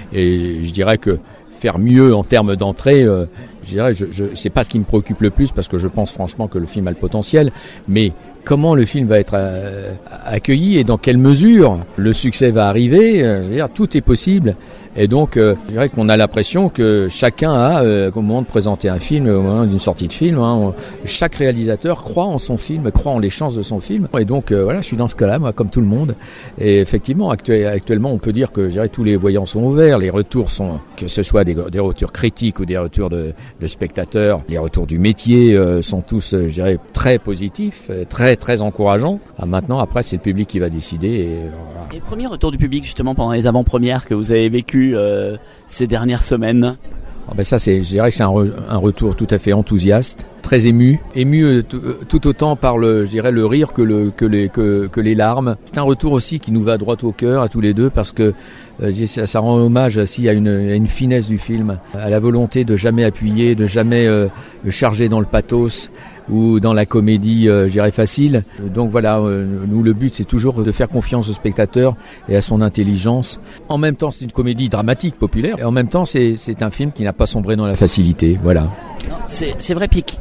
Et je dirais que faire mieux en termes d'entrée, je dirais, c'est pas ce qui me préoccupe le plus parce que je pense franchement que le film a le potentiel, mais comment le film va être accueilli et dans quelle mesure le succès va arriver, je veux dire, tout est possible. Et donc, je dirais qu'on a l'impression que chacun a, au moment de présenter un film, au moment d'une sortie de film, chaque réalisateur croit en son film, croit en les chances de son film. Et donc, voilà, je suis dans ce cas-là, moi, comme tout le monde. Et effectivement, actuellement, on peut dire que, je dirais, tous les voyants sont ouverts. Les retours sont, que ce soit des retours critiques ou des retours de spectateurs, les retours du métier sont tous, je dirais, très positifs, très encourageants. Maintenant, après, c'est le public qui va décider. Et, voilà. Les premiers retours du public, justement, pendant les avant-premières que vous avez vécu ces dernières semaines? Ça, je dirais que c'est un retour tout à fait enthousiaste, très ému tout autant par le rire que les larmes. C'est un retour aussi qui nous va droit au cœur à tous les deux parce que ça rend hommage aussi à une finesse du film, à la volonté de jamais appuyer, de jamais charger dans le pathos ou dans la comédie, je dirais, facile. Donc voilà, nous, le but, c'est toujours de faire confiance au spectateur et à son intelligence. En même temps, c'est une comédie dramatique, populaire, et en même temps, c'est un film qui n'a pas sombré dans la facilité, voilà. C'est vrai, Pic, qui est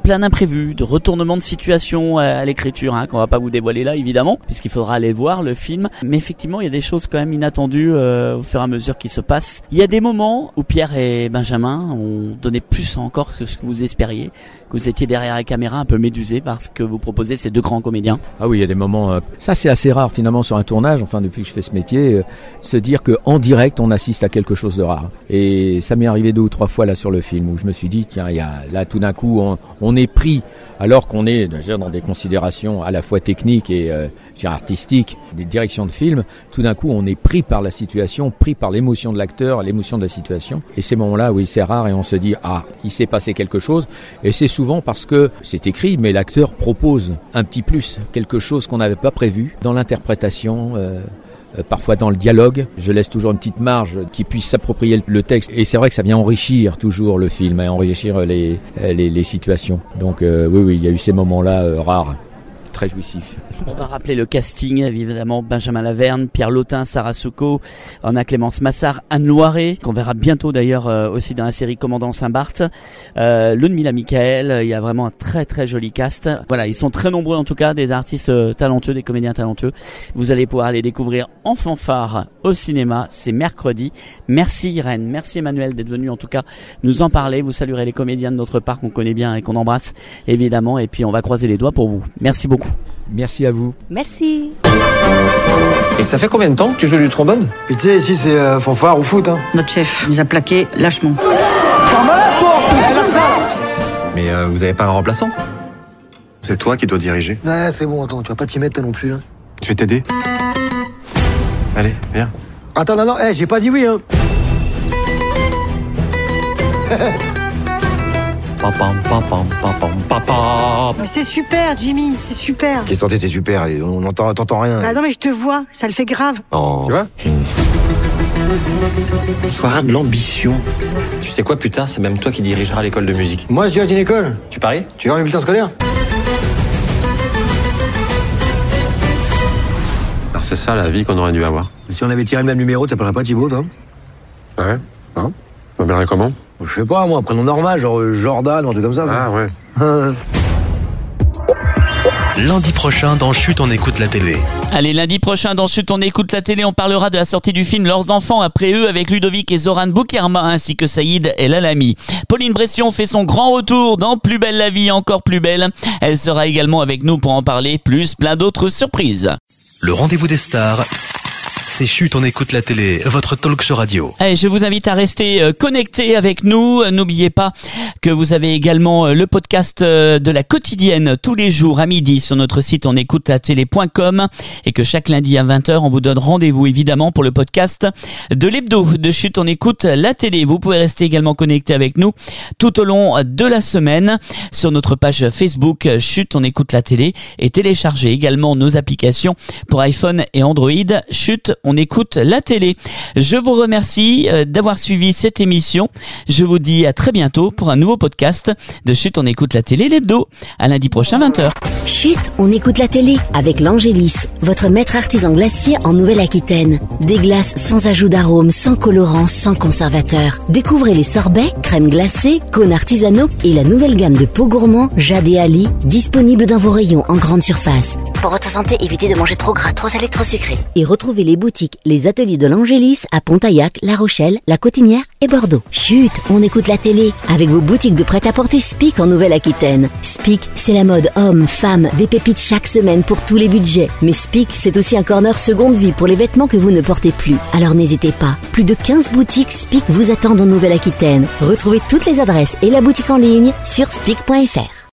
plein d'imprévus, de retournements de situation à l'écriture, qu'on va pas vous dévoiler là évidemment, puisqu'il faudra aller voir le film. Mais effectivement, il y a des choses quand même inattendues au fur et à mesure qui se passent. Il y a des moments où Pierre et Benjamin ont donné plus encore que ce que vous espériez, que vous étiez derrière la caméra un peu médusé parce que vous proposez ces deux grands comédiens. Ah oui, il y a des moments... ça, c'est assez rare finalement sur un tournage, enfin depuis que je fais ce métier, se dire qu'en direct, on assiste à quelque chose de rare. Et ça m'est arrivé 2 ou 3 fois là sur le film où je me suis dit, tiens, là tout d'un coup, on est pris, alors qu'on est déjà dans des considérations à la fois techniques et artistiques, des directions de film, tout d'un coup, on est pris par la situation, pris par l'émotion de l'acteur, l'émotion de la situation. Et ces moments-là, oui, c'est rare et on se dit, il s'est passé quelque chose. Et c'est souvent parce que c'est écrit, mais l'acteur propose un petit plus, quelque chose qu'on n'avait pas prévu dans l'interprétation, parfois dans le dialogue. Je laisse toujours une petite marge qui puisse s'approprier le texte. Et c'est vrai que ça vient enrichir toujours le film, enrichir les situations. Donc oui, il y a eu ces moments-là rares. Très jouissif. On va rappeler le casting, évidemment, Benjamin Laverne, Pierre Lotin, Sarah Souko, on a Clémence Massard, Anne Loiret, qu'on verra bientôt d'ailleurs aussi dans la série Commandant Saint-Barth, Ludmilla Michael, il y a vraiment un très très joli cast. Voilà, ils sont très nombreux en tout cas, des artistes talentueux, des comédiens talentueux. Vous allez pouvoir les découvrir en fanfare au cinéma, c'est mercredi. Merci Irène, merci Emmanuel d'être venu en tout cas nous en parler. Vous saluerez les comédiens de notre part qu'on connaît bien et qu'on embrasse évidemment, et puis on va croiser les doigts pour vous. Merci beaucoup. Merci à vous. Merci. Et ça fait combien de temps que tu joues du trombone? Puis tu sais, ici c'est fanfare ou foot. Notre chef nous a plaqué lâchement. Mais vous avez pas un remplaçant? C'est toi qui dois diriger. Ouais, c'est bon, attends, tu vas pas t'y mettre toi non plus. Hein. Je vais t'aider. Allez, viens. Attends, non, j'ai pas dit oui, hein. Mais c'est super, Jimmy, c'est super. Qu'est-ce que c'est super, on t'entend rien. Ah non, mais je te vois, ça le fait grave. Oh. Tu vois? Il faut avoir de l'ambition. Tu sais quoi, plus tard, c'est même toi qui dirigeras l'école de musique. Moi, je dirige une école. Tu paries? Tu veux un bulletin scolaire? Alors c'est ça la vie qu'on aurait dû avoir. Si on avait tiré le même numéro, t'appellerais pas Thibaut, toi? Ouais. Hein? Tu m'appellerais comment? Je sais pas, moi, un prénom normal, genre Jordan, un truc comme ça. Ah ouais. Lundi prochain dans Chut, on écoute la télé. Allez, lundi prochain dans Chut, on écoute la télé, on parlera de la sortie du film Leurs enfants après eux avec Ludovic et Zoran Boukerma ainsi que Saïd El Alami. Pauline Bression fait son grand retour dans Plus belle la vie, encore plus belle. Elle sera également avec nous pour en parler, plus plein d'autres surprises. Le rendez-vous des stars, c'est Chut, on écoute la télé, votre talk show radio. Allez, je vous invite à rester connectés avec nous. N'oubliez pas que vous avez également le podcast de la quotidienne tous les jours à midi sur notre site onécoutelatélé.com et que chaque lundi à 20h, on vous donne rendez-vous évidemment pour le podcast de l'hebdo de Chut, on écoute la télé. Vous pouvez rester également connectés avec nous tout au long de la semaine sur notre page Facebook Chut, on écoute la télé et télécharger également nos applications pour iPhone et Android. Chut, on écoute la télé. Je vous remercie d'avoir suivi cette émission. Je vous dis à très bientôt pour un nouveau podcast de Chut, on écoute la télé, l'hebdo. À lundi prochain, 20h. Chut, on écoute la télé avec l'Angélis, votre maître artisan glacier en Nouvelle-Aquitaine. Des glaces sans ajout d'arôme, sans colorant, sans conservateur. Découvrez les sorbets, crèmes glacées, cônes artisanaux et la nouvelle gamme de pots gourmands Jade et Ali, disponible dans vos rayons en grande surface. Pour votre santé, évitez de manger trop gras, trop salé, trop sucré. Et retrouvez les boutiques, les ateliers de l'Angélis à Pontaillac, La Rochelle, La Cotinière et Bordeaux. Chut, on écoute la télé avec vos boutiques de prêt-à-porter Spic en Nouvelle-Aquitaine. Spic, c'est la mode homme, femme, des pépites chaque semaine pour tous les budgets. Mais Spic, c'est aussi un corner seconde vie pour les vêtements que vous ne portez plus. Alors n'hésitez pas, plus de 15 boutiques Spic vous attendent en Nouvelle-Aquitaine. Retrouvez toutes les adresses et la boutique en ligne sur spic.fr.